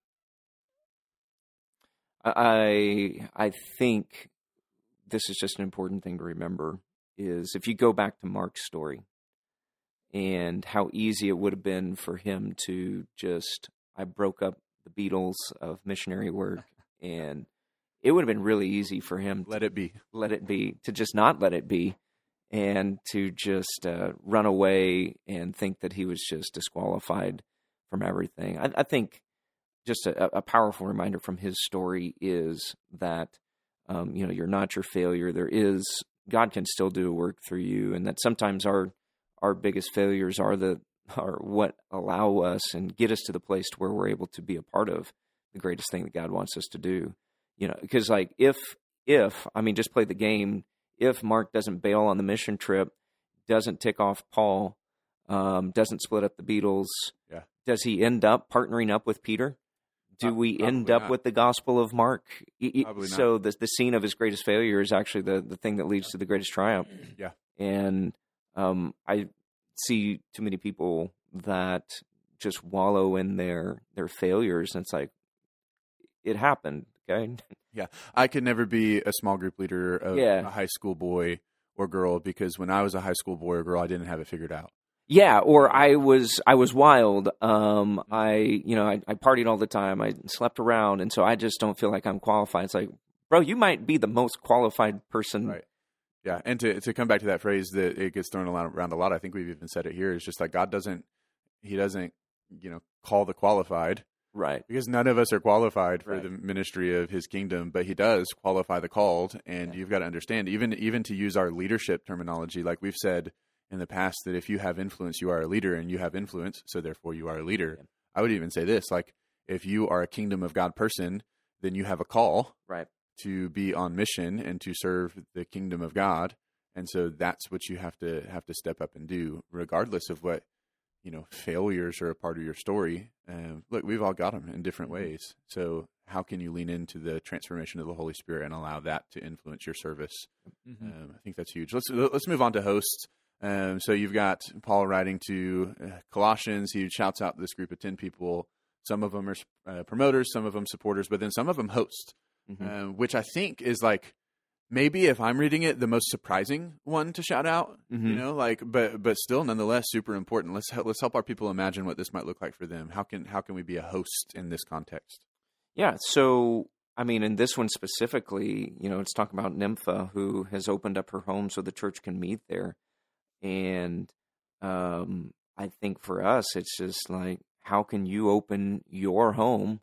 I think this is just an important thing to remember, is if you go back to Mark's story and how easy it would have been for him to just, I broke up the Beatles of missionary work, and it would have been really easy for him to let it be, to just not let it be, and to just run away and think that he was just disqualified from everything. I think just a powerful reminder from his story is that, you're not your failure. God can still do a work through you, and that sometimes our biggest failures are what allow us and get us to the place to where we're able to be a part of the greatest thing that God wants us to do. Because like if just play the game. If Mark doesn't bail on the mission trip, doesn't tick off Paul, doesn't split up the Beatles, does he end up partnering up with Peter? Do we end up with the Gospel of Mark? So the scene of his greatest failure is actually the thing that leads to the greatest triumph. Yeah. And I see too many people that just wallow in their failures, and it's like, it happened, okay? Yeah, I could never be a small group leader of a high school boy or girl, because when I was a high school boy or girl, I didn't have it figured out. Yeah, or I was wild. I partied all the time. I slept around, and so I just don't feel like I'm qualified. It's like, bro, you might be the most qualified person. Right. Yeah, and to come back to that phrase that it gets thrown around a lot, I think we've even said it here, is just like God doesn't call the qualified. Right. Because none of us are qualified for the ministry of his kingdom, but he does qualify the called. And you've got to understand, even to use our leadership terminology, like we've said in the past, that if you have influence, you are a leader, and you have influence, so therefore you are a leader. Yeah. I would even say this, like, if you are a kingdom of God person, then you have a call to be on mission and to serve the kingdom of God. And so that's what you have to step up and do, regardless of what, failures are a part of your story. Look, we've all got them in different ways. So how can you lean into the transformation of the Holy Spirit and allow that to influence your service? I think that's huge. Let's move on to hosts. So you've got Paul writing to Colossians. He shouts out this group of 10 people. Some of them are promoters, some of them supporters, but then some of them hosts, which I think is like, maybe if I'm reading it, the most surprising one to shout out, but still nonetheless super important. Let's help our people imagine what this might look like for them. How can we be a host in this context? Yeah. So, I mean, in this one specifically, it's talking about Nympha, who has opened up her home so the church can meet there. And I think for us, it's just like, how can you open your home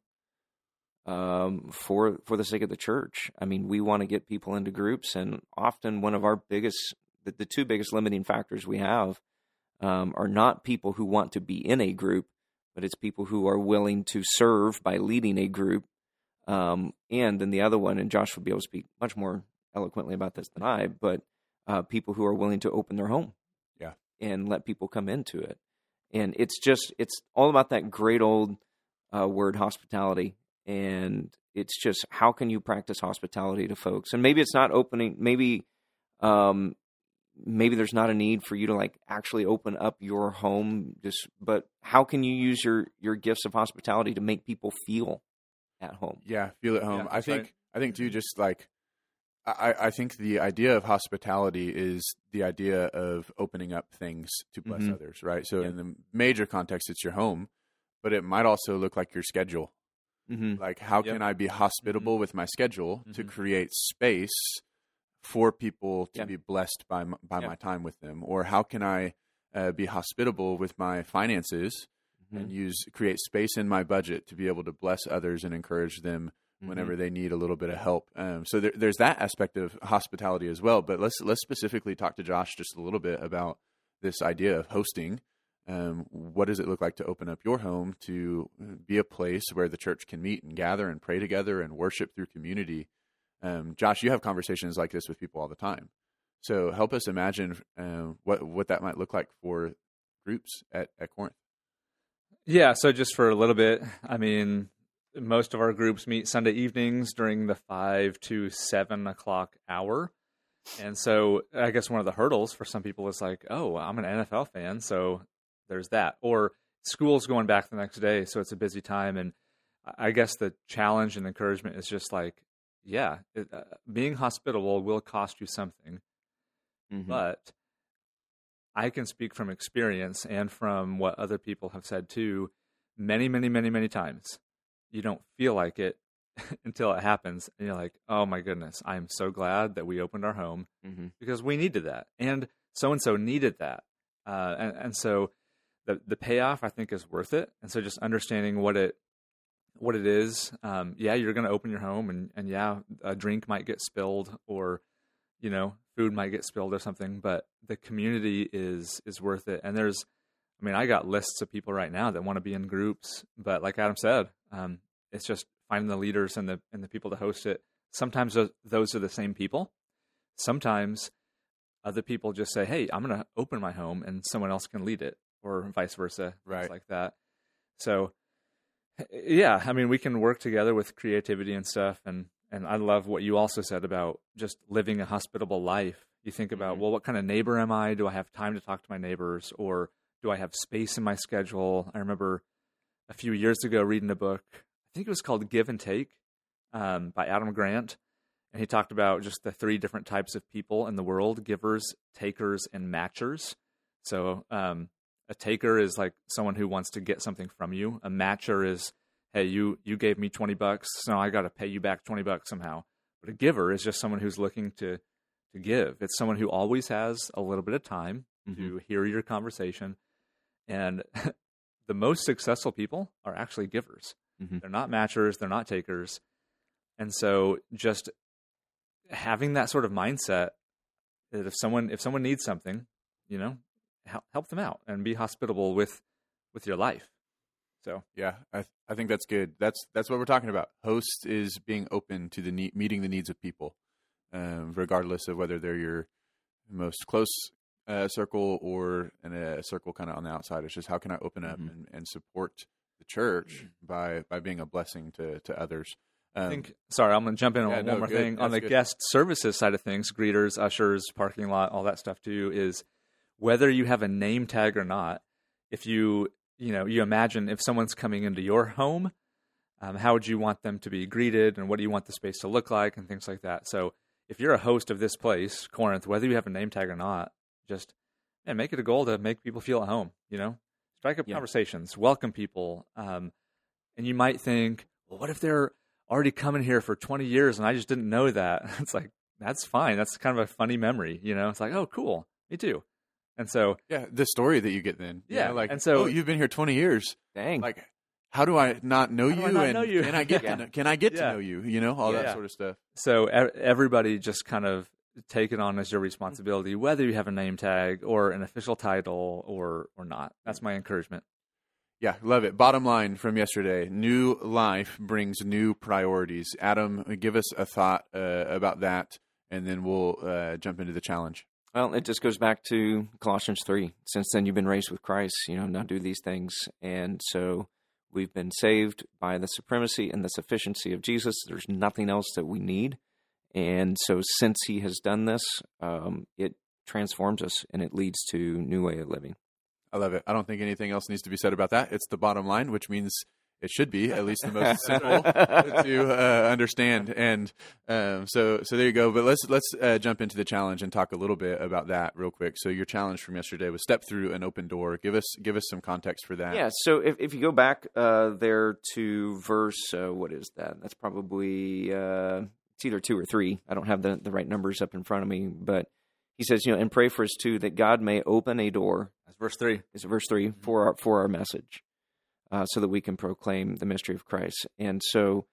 for the sake of the church? I mean, we want to get people into groups, and often one of our the two biggest limiting factors we have are not people who want to be in a group, but it's people who are willing to serve by leading a group. And then the other one, and Josh will be able to speak much more eloquently about this than I, but people who are willing to open their home, and let people come into it. And it's all about that great old word, hospitality. And it's just, how can you practice hospitality to folks? And maybe it's not opening, maybe there's not a need for you to like actually open up your home, but how can you use your gifts of hospitality to make people feel at home? Yeah, feel at home. Yeah, I think too, just like, I think the idea of hospitality is the idea of opening up things to bless others, right? So in the major context, it's your home, but it might also look like your schedule. Like, how can I be hospitable with my schedule to create space for people to be blessed by my time with them? Or how can I be hospitable with my finances and create space in my budget to be able to bless others and encourage them whenever they need a little bit of help? So there's that aspect of hospitality as well. But let's specifically talk to Josh just a little bit about this idea of hosting. What does it look like to open up your home to be a place where the church can meet and gather and pray together and worship through community? Josh, you have conversations like this with people all the time. So help us imagine what that might look like for groups at Corinth. Yeah, so just for a little bit, I mean, most of our groups meet Sunday evenings during the 5 to 7 o'clock hour. And so I guess one of the hurdles for some people is like, oh, I'm an NFL fan, so there's that. Or school's going back the next day, so it's a busy time. And I guess the challenge and encouragement is just like, being hospitable will cost you something. But I can speak from experience and from what other people have said too, many, many, many, many times. You don't feel like it until it happens. And you're like, oh my goodness, I'm so glad that we opened our home because we needed that. And so-and-so needed that. And so the payoff, I think, is worth it. And so just understanding what it is, you're going to open your home and a drink might get spilled or, food might get spilled or something, but the community is worth it. And I got lists of people right now that want to be in groups, but like Adam said, it's just finding the leaders and the people to host it. Sometimes those are the same people. Sometimes other people just say, hey, I'm going to open my home and someone else can lead it, or vice versa, things like that. So, we can work together with creativity and stuff. And I love what you also said about just living a hospitable life. You think about, well, what kind of neighbor am I? Do I have time to talk to my neighbors? Or do I have space in my schedule? I remember a few years ago reading a book, I think it was called Give and Take, by Adam Grant. And he talked about just the 3 different types of people in the world: givers, takers, and matchers. So a taker is like someone who wants to get something from you. A matcher is, hey, you gave me $20, so I got to pay you back $20 somehow. But a giver is just someone who's looking to give. It's someone who always has a little bit of time to hear your conversation. And the most successful people are actually givers. They're not matchers. They're not takers. And so just having that sort of mindset that if someone needs something, help them out and be hospitable with your life. So yeah, I think that's good. That's what we're talking about. Host is being open to meeting the needs of people, regardless of whether they're your most close circle or in a circle kind of on the outside. It's just, how can I open up and support the church by being a blessing to others. I think, sorry, I'm going to jump in on one more thing. On the guest services side of things, greeters, ushers, parking lot, all that stuff too, is whether you have a name tag or not, if you imagine if someone's coming into your home, how would you want them to be greeted and what do you want the space to look like and things like that. So if you're a host of this place, Corinth, whether you have a name tag or not, just make it a goal to make people feel at home, strike up conversations, welcome people. And you might think, well, what if they're already coming here for 20 years and I just didn't know that? It's like, that's fine. That's kind of a funny memory, It's like, oh, cool. Me too. And so, the story that you get then, and so, oh, you've been here 20 years. Dang. Like, how do I not know you? Can I get to know you? All that sort of stuff. So everybody just kind of take it on as your responsibility, whether you have a name tag or an official title or not. That's my encouragement. Yeah, love it. Bottom line from yesterday, new life brings new priorities. Adam, give us a thought about that, and then we'll jump into the challenge. Well, it just goes back to Colossians 3. Since then you've been raised with Christ, now do these things. And so we've been saved by the supremacy and the sufficiency of Jesus. There's nothing else that we need. And so since he has done this, it transforms us and it leads to new way of living. I love it. I don't think anything else needs to be said about that. It's the bottom line, which means it should be at least the most simple to understand. And so there you go. But let's jump into the challenge and talk a little bit about that real quick. So your challenge from yesterday was step through an open door. Give us some context for that. Yeah. So if you go back there to verse, what is that? That's probably it's either 2 or 3. I don't have the right numbers up in front of me, but he says, and pray for us too that God may open a door. That's verse 3. It's verse 3 for our message. So that we can proclaim the mystery of Christ. And so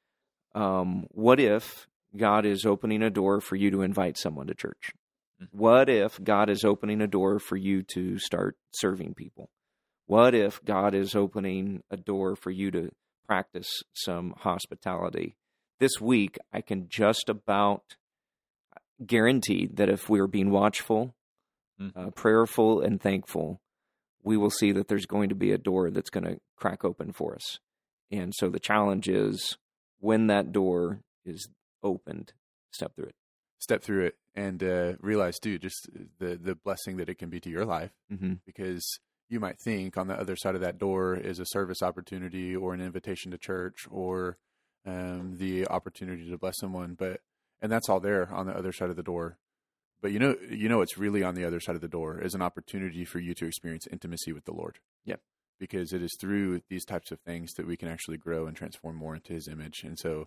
what if God is opening a door for you to invite someone to church? What if God is opening a door for you to start serving people? What if God is opening a door for you to practice some hospitality? This week, I can just about guarantee that if we are being watchful, prayerful, and thankful, we will see that there's going to be a door that's going to crack open for us. And so the challenge is, when that door is opened, step through it. Step through it and realize, too, just the blessing that it can be to your life. Mm-hmm. Because you might think on the other side of that door is a service opportunity or an invitation to church or the opportunity to bless someone. And that's all there on the other side of the door. But you know what's really on the other side of the door is an opportunity for you to experience intimacy with the Lord. Yeah. Because it is through these types of things that we can actually grow and transform more into his image. And so,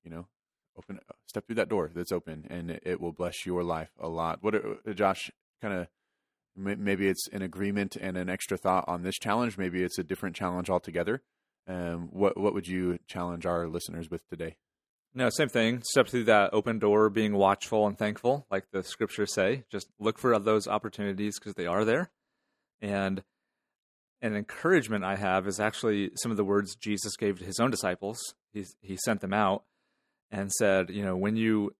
step through that door that's open and it will bless your life a lot. Josh, kind of, maybe it's an agreement and an extra thought on this challenge. Maybe it's a different challenge altogether. What would you challenge our listeners with today? No, same thing. Step through that open door, being watchful and thankful, like the scriptures say. Just look for those opportunities because they are there. And an encouragement I have is actually some of the words Jesus gave to his own disciples. He sent them out and said, when you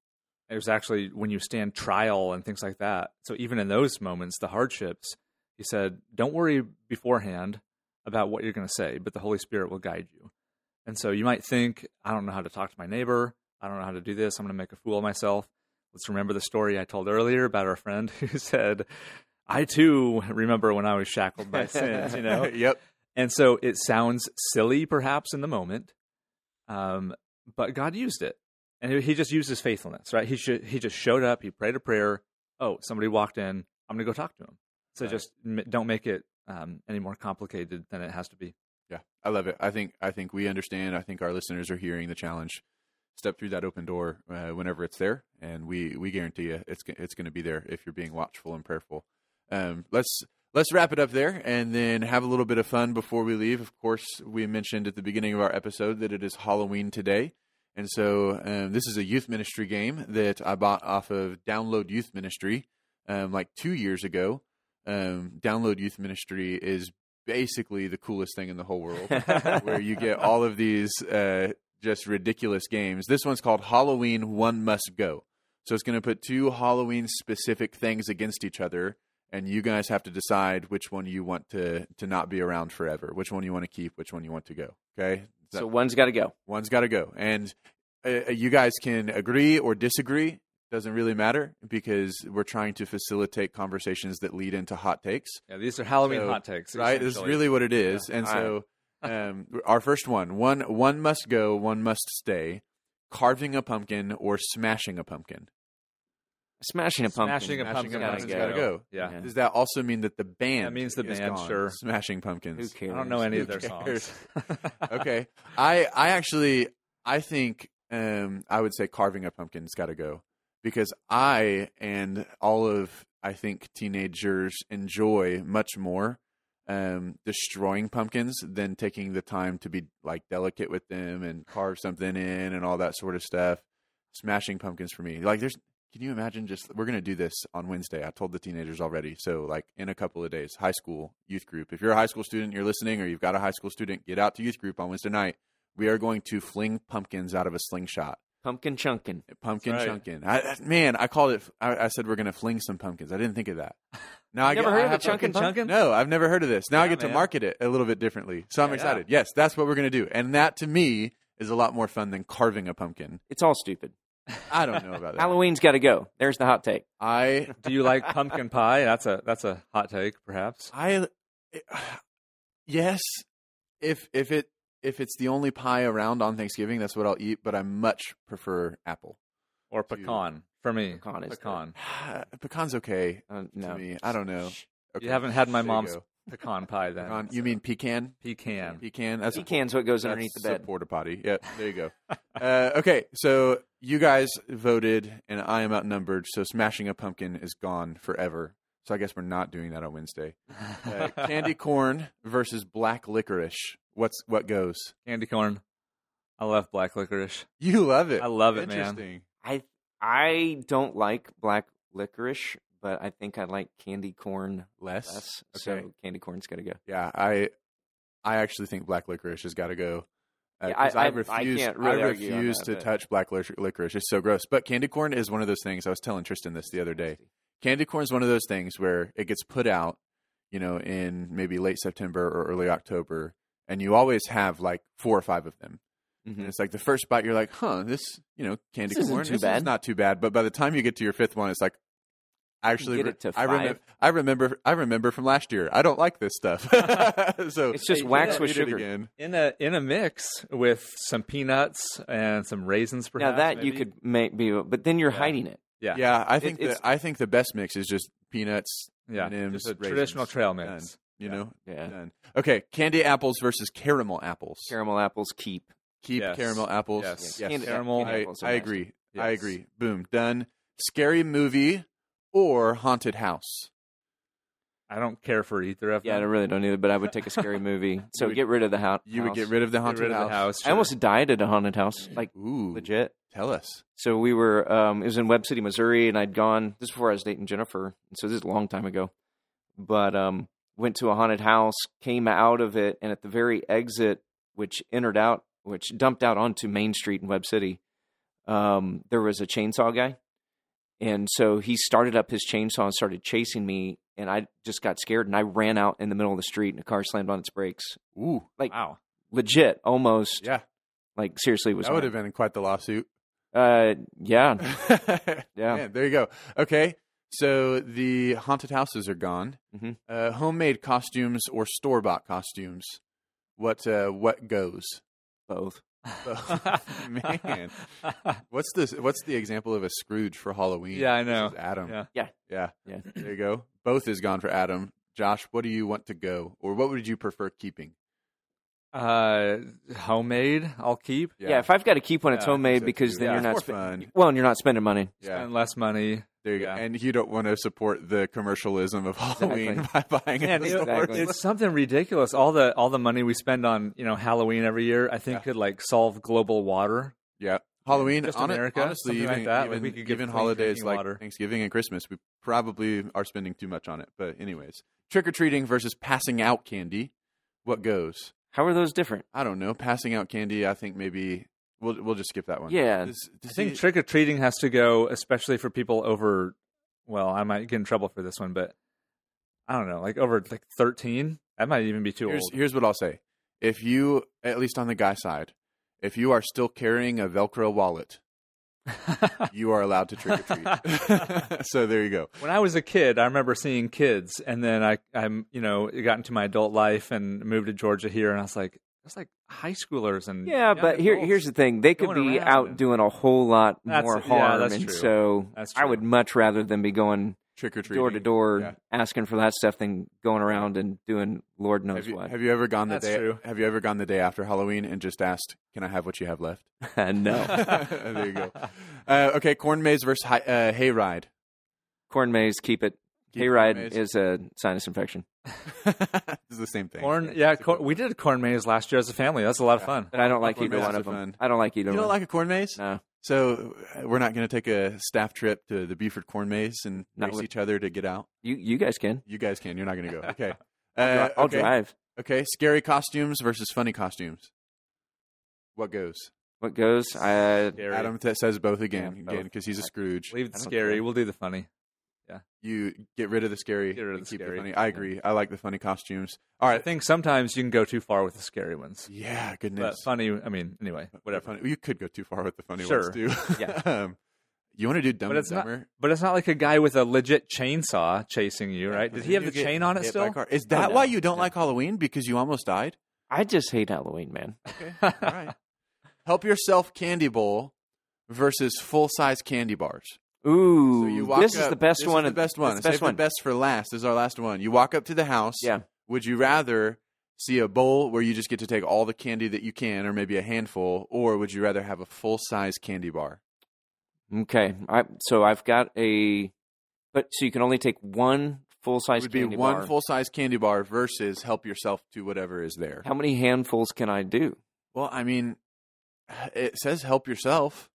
stand trial and things like that. So even in those moments, the hardships, he said, don't worry beforehand about what you're going to say, but the Holy Spirit will guide you. And so you might think, I don't know how to talk to my neighbor. I don't know how to do this. I'm going to make a fool of myself. Let's remember the story I told earlier about our friend who said, I too remember when I was shackled by sins, Yep. And so it sounds silly perhaps in the moment, but God used it. And he just used his faithfulness, right? He just showed up. He prayed a prayer. Oh, somebody walked in. I'm going to go talk to him. So Right. Just don't make it any more complicated than it has to be. Yeah, I love it. I think we understand. I think our listeners are hearing the challenge. Step through that open door whenever it's there, and we guarantee you it's going to be there if you're being watchful and prayerful. Let's wrap it up there, and then have a little bit of fun before we leave. Of course, we mentioned at the beginning of our episode that it is Halloween today, and so this is a youth ministry game that I bought off of Download Youth Ministry like 2 years ago. Download Youth Ministry is basically the coolest thing in the whole world, where you get all of these just ridiculous games. This one's called Halloween One Must Go. So it's going to put 2 Halloween-specific things against each other, and you guys have to decide which one you want to not be around forever, which one you want to keep, which one you want to go. Okay? So one's got to go. One's got to go. And you guys can agree or disagree. Doesn't really matter because we're trying to facilitate conversations that lead into hot takes. Yeah, these are Halloween hot takes. Right? This is really what it is. Yeah. And so our first one must go, one must stay. Carving a pumpkin or smashing a pumpkin? Smashing a pumpkin. Smashing a pumpkin Smashing a pumpkin's gotta go. Yeah. Does that also mean that the band That means the is band, gone? sure. Smashing Pumpkins. Who cares? I don't know any Who of their cares? songs. Okay. I think I would say Carving a Pumpkin's got to go because I and all of, I think, teenagers enjoy much more destroying pumpkins than taking the time to be like delicate with them and carve something in and all that sort of stuff. Smashing Pumpkins for me. Like Can you imagine we're going to do this on Wednesday. I told the teenagers already. So like in a couple of days, high school youth group. If you're a high school student, you're listening, or you've got a high school student, get out to youth group on Wednesday night. We are going to fling pumpkins out of a slingshot. Pumpkin chunkin. Pumpkin That's right. chunkin. I called it. I said we're going to fling some pumpkins. I didn't think of that. Now I Never get, heard I of have the chunkin' pumpkin? No, I've never heard of this. Now I Yeah, get to man. market it a little bit differently. So I'm Yeah, excited. Yes, that's what we're going to do. And that to me is a lot more fun than carving a pumpkin. It's all stupid. I don't know about that. Halloween's got to go. There's the hot take. Do you like pumpkin pie? That's a hot take, perhaps. Yes, if it's the only pie around on Thanksgiving, that's what I'll eat. But I much prefer apple. Or pecan for me. Pecan is Pecan. Pecan's okay No. to me. I don't know. Okay. You haven't had my There you mom's go. pecan pie then. Pecan. You mean pecan? Pecan. Pecan. That's Pecan's what goes that's underneath the a bed. porta potty. Yep. There you go. Okay, so you guys voted, and I am outnumbered. So smashing a pumpkin is gone forever. So I guess we're not doing that on Wednesday. Candy corn versus black licorice. What goes? Candy corn. I love black licorice. You love it. I love it, man. Interesting. I don't like black licorice, but I think I like candy corn Less. less. Okay. So candy corn's got to go. Yeah, I actually think black licorice has got to go. Yeah, 'Cause I refuse. can't really I argue on refuse that, to but- touch black licorice. It's so gross. But candy corn is one of those things. I was telling Tristan this the other day. Candy corn is one of those things where it gets put out, in maybe late September or early October, and you always have like 4 or 5 of them. Mm-hmm. And it's like the first bite, you're like, this, candy This isn't corn too this bad. is not too bad. But by the time you get to your 5th one, it's like, actually, get it to I 5. I remember from last year. I don't like this stuff. So It's just hey, wax eat with it sugar. again. In a mix with some peanuts and some raisins, perhaps. Now that you maybe. could make be, but then you're hiding it. Yeah. Yeah, I think it's- I think the best mix is just peanuts, Yeah. M&Ms, Just a raisins. traditional trail mix. Done, Yeah. Done. Okay, candy apples versus caramel apples. Caramel apples keep. Keep Yes. caramel apples. Yes. Candy- Caramel. candy apples are I nasty. agree. Yes. I agree. Boom. Done. Scary movie or haunted house. I don't care for either of Yeah, I them. really don't either, but I would take a scary movie. So would- get rid of the house. You would get rid of the Get haunted rid of the house. I almost died at a haunted house, like Ooh, legit. tell us. So we were, it was in Webb City, Missouri, and I'd gone, this is before I was dating Jennifer, so this is a long time ago, but went to a haunted house, came out of it, and at the very exit, which dumped out onto Main Street in Webb City, there was a chainsaw guy. And so he started up his chainsaw and started chasing me, and I just got scared, and I ran out in the middle of the street, and the car slammed on its brakes. Ooh, Like, Wow. legit, almost, yeah, like, seriously, it was that would have been quite the lawsuit. yeah. Yeah, Yeah. there you go. Okay, so the haunted houses are gone. Mhm. Homemade costumes or store-bought costumes. What goes? Both. Man, what's the example of a Scrooge for Halloween? Yeah, I know. This is Adam. Yeah. Yeah. Yeah. There you go. Both is gone for Adam. Josh, what do you want to go, or what would you prefer keeping? Homemade, I'll keep. Yeah, if I've got to keep one, it's Yeah, I think homemade so, because too. then Yeah, you're it's not more fun. Well, and you're not spending money. Yeah. Spend less money. There you Yeah. go. And you don't want to support the commercialism of Halloween by buying Man, it. in the exactly. stores. it's something ridiculous. All the money we spend on Halloween every year, I think could like solve global water. Yeah. Halloween, Just honestly, America, something like that. Like, even, we could give even clean holidays drinking like water. Thanksgiving and Christmas, we probably are spending too much on it. But anyways, trick-or-treating versus passing out candy. What goes? How are those different? I don't know. Passing out candy, I think maybe we'll just skip that one. Yeah. I think trick or treating has to go, especially for people over. Well, I might get in trouble for this one, but I don't know, like over like 13. That might even be too old. Here's what I'll say. If you, at least on the guy side, if you are still carrying a Velcro wallet, you are allowed to trick or treat. So there you go. When I was a kid, I remember seeing kids, and then I got into my adult life and moved to Georgia here, and I was like, it's like high schoolers and Yeah, young but adults. here's the thing: they could going be around out and- doing a whole lot That's- more yeah, harm, that's and true. so That's I would true. much rather than be going Trick or treating. door to door Yeah. asking for that stuff than going around and doing Lord knows Have you, what. have you ever gone the That's day? true. Have you ever gone the day after Halloween and just asked, "Can I have what you have left?" No, There you go. Okay, corn maze versus hayride. corn maze, keep it. Keep corn Hayride maze. is a sinus infection, It's the same thing. Corn, yeah, we did a corn maze last year as a family. That's a lot of fun. but I don't like Corn either maze one is of them. fun. I don't like either You one. don't like a corn maze? No, So we're not going to take a staff trip to the Buford Corn Maze and race each other to get out? You guys can. You guys can. You're not going to go. Okay. I'll drive. Okay. Scary costumes versus funny costumes. What goes? What goes? Scary. Adam says both again both. because he's a Scrooge. Leave the I don't scary. care. We'll do the funny. You get rid of the scary. Get rid of and the keep scary. the funny. I agree. I like the funny costumes. All I right. think sometimes you can go too far with the scary ones. Yeah, But goodness. funny, I mean, anyway, whatever. Funny. You could go too far with the funny Sure. ones too. Yeah. You want to do Dumb But and it's not. Dumber? But it's not like a guy with a legit chainsaw chasing you, right? Did he have You the get chain on it hit by a still? car. Is that no. why you don't No. like Halloween? Because you almost died? I just hate Halloween, man. Okay. All right. Help yourself candy bowl versus full size candy bars. Ooh, So you walk this is up- the best this one. Is the best one. It's the best Save one. the best for last. This is our last one. You walk up to the house. Yeah. Would you rather see a bowl where you just get to take all the candy that you can, or maybe a handful, or would you rather have a full size candy bar? Okay. So I've got but so you can only take one full It size would be candy one bar. full size candy bar versus help yourself to whatever is there. How many handfuls can I do? Well, I mean, it says help yourself.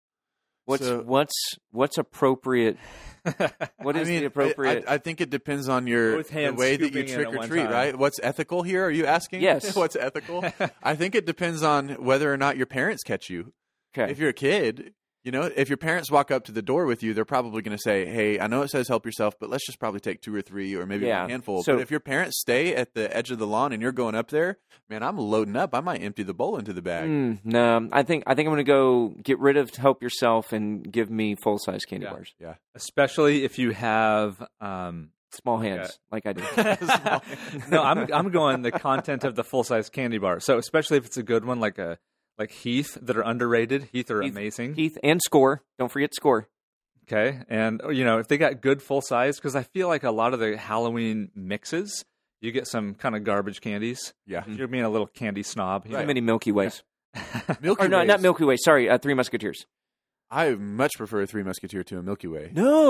What's appropriate? What is the appropriate? I think it depends on the Both hands way that you scooping in trick at or one treat, time. right? What's ethical here? Are you asking? Yes. What's ethical? I think it depends on whether or not your parents catch you. Okay. If you're a kid, if your parents walk up to the door with you, they're probably going to say, "Hey, I know it says help yourself, but let's just probably take 2 or 3 or maybe Yeah. one handful." So- but if your parents stay at the edge of the lawn and you're going up there, man, I'm loading up. I might empty the bowl into the bag. No, I think I'm going to go get rid of help yourself and give me full size candy Yeah. bars. Yeah. Especially if you have. Small hands, like I do. No, I'm going the content of the full size candy bar. So especially if it's a good one, like Heath that are underrated. Heath are amazing. Heath and Score. Don't forget Score. Okay, and if they got good full size, because I feel like a lot of the Halloween mixes, you get some kind of garbage candies. Yeah. You're being a little candy snob. Too many Milky Ways. Milky Or no, Ways. not Milky Way. Sorry, Three Musketeers. I much prefer a Three Musketeer to a Milky Way.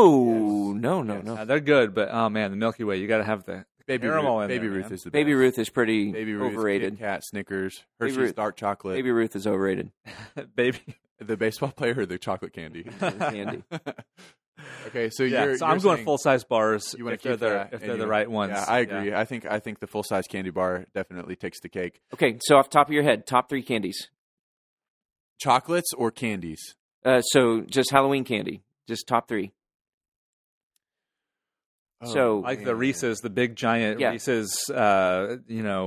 No. They're good, but oh man, the Milky Way, you got to have the Baby caramel Ruth, in Baby there, Ruth man. is the Baby best. Ruth is pretty Baby Ruth, overrated. Kit Kat, Snickers, Baby Hershey's Ruth- dark chocolate. Baby Ruth is overrated. baby. The baseball player or the chocolate candy? Candy. Okay, so Yeah, you're so I'm going saying full size bars you want if to they're keep the right ones. Yeah, I agree. I think the full size candy bar definitely takes the cake. Okay, so off the top of your head, top 3 candies. Chocolates or candies? So just Halloween candy. Just top 3. So- Like the man. Reese's, the big giant Yeah. Reese's, So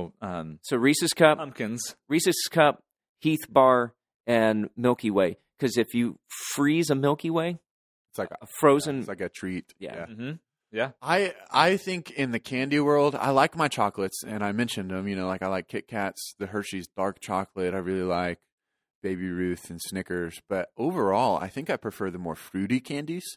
Reese's Cup, pumpkins. Reese's Cup, Heath Bar, and Milky Way. Because if you freeze a Milky Way, It's like a frozen, it's like a treat. Yeah. Mm-hmm. Yeah. I think in the candy world, I like my chocolates, and I mentioned them. Like I like Kit Kats, the Hershey's dark chocolate. I really like Baby Ruth and Snickers. But overall, I think I prefer the more fruity candies.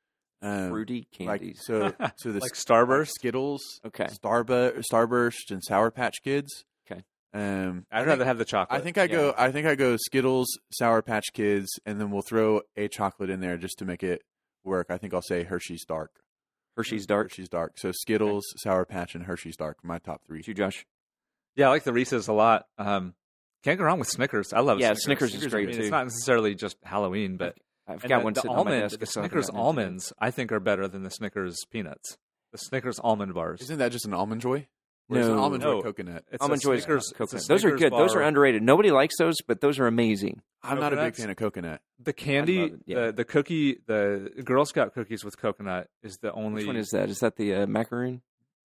fruity candies. So the Like Starburst? Skittles, Okay. Starburst, and Sour Patch Kids. Okay. I'd rather have the chocolate. I think I go Skittles, Sour Patch Kids, and then we'll throw a chocolate in there just to make it work. I think I'll say Hershey's Dark. Hershey's Dark. Hershey's Dark. So Skittles, Sour Patch, and Hershey's Dark. My top 3. You, Josh. Yeah, I like the Reese's a lot. Can't go wrong with Snickers. I love Snickers is great, I mean, too. It's not necessarily just Halloween, but I've and got the, one the sitting on my almond, desk. the so I haven't Snickers gotten into it. almonds, I think, are better than the Snickers peanuts. The Snickers almond bars. Isn't that just an Almond Joy? Or is an No. Almond Joy No. coconut? It's Almond a Joy is Snickers, coconut. it's a Those are Snickers good. Those are bar. underrated. Nobody likes those, but those are amazing. I'm not a big Coconuts? fan of coconut. The candy, I love it, yeah. the cookie, the Girl Scout cookies with coconut is the only. Which one is that? Is that the macaroon?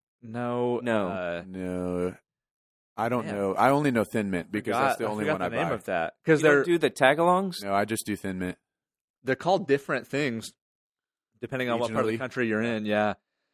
No, No. No. I don't Man. know. I only know Thin Mint because that's the only one the I name buy. of that because You don't they're do the tagalongs? No, I just do Thin Mint. they're called different things depending on what part of the Regionally? country you're in. Yeah,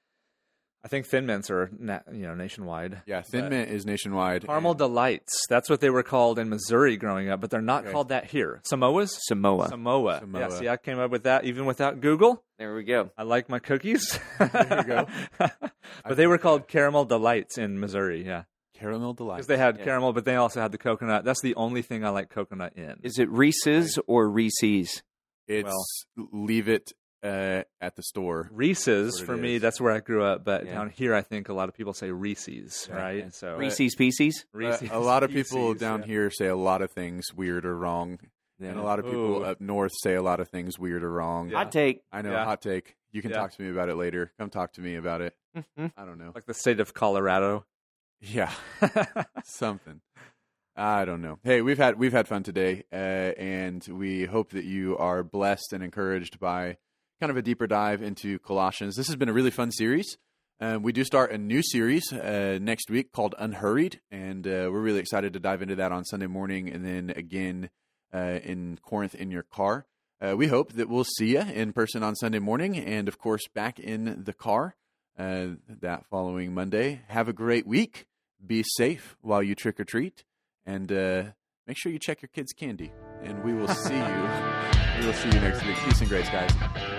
I think Thin Mints are nationwide. Yeah, Thin But Mint is nationwide. Caramel and- Delights. That's what they were called in Missouri growing up, but they're not Okay. called that here. Samoas. Samoa. Samoa. Samoa. Yeah, see, I came up with that even without Google. There we go. I like my cookies. There you go. But they were called Caramel Delights in Missouri. Yeah. Caramel Delight. Because they had Yeah. caramel, but they also had the coconut. That's the only thing I like coconut in. Is it Reese's or Reese's? It's leave it at the store. Reese's, That's what for it me, is. that's where I grew up. But Yeah. down here, I think a lot of people say Reese's, right? Yeah. So Reese's Pieces? Reese's A lot of people Pieces, down yeah. here say a lot of things weird or wrong. Yeah. And a lot of people up north say a lot of things weird or wrong. Yeah. Hot take. I know, Yeah. hot take. You can Yeah. talk to me about it later. Come talk to me about it. Mhm. I don't know. Like the state of Colorado. Yeah, something. I don't know. Hey, we've had fun today, and we hope that you are blessed and encouraged by kind of a deeper dive into Colossians. This has been a really fun series. We do start a new series next week called Unhurried, and we're really excited to dive into that on Sunday morning, and then again in Corinth in your car. We hope that we'll see you in person on Sunday morning, and of course back in the car that following Monday. Have a great week. Be safe while you trick or treat, and make sure you check your kids' candy. And we will see you. We will see you next week. Peace and grace, guys.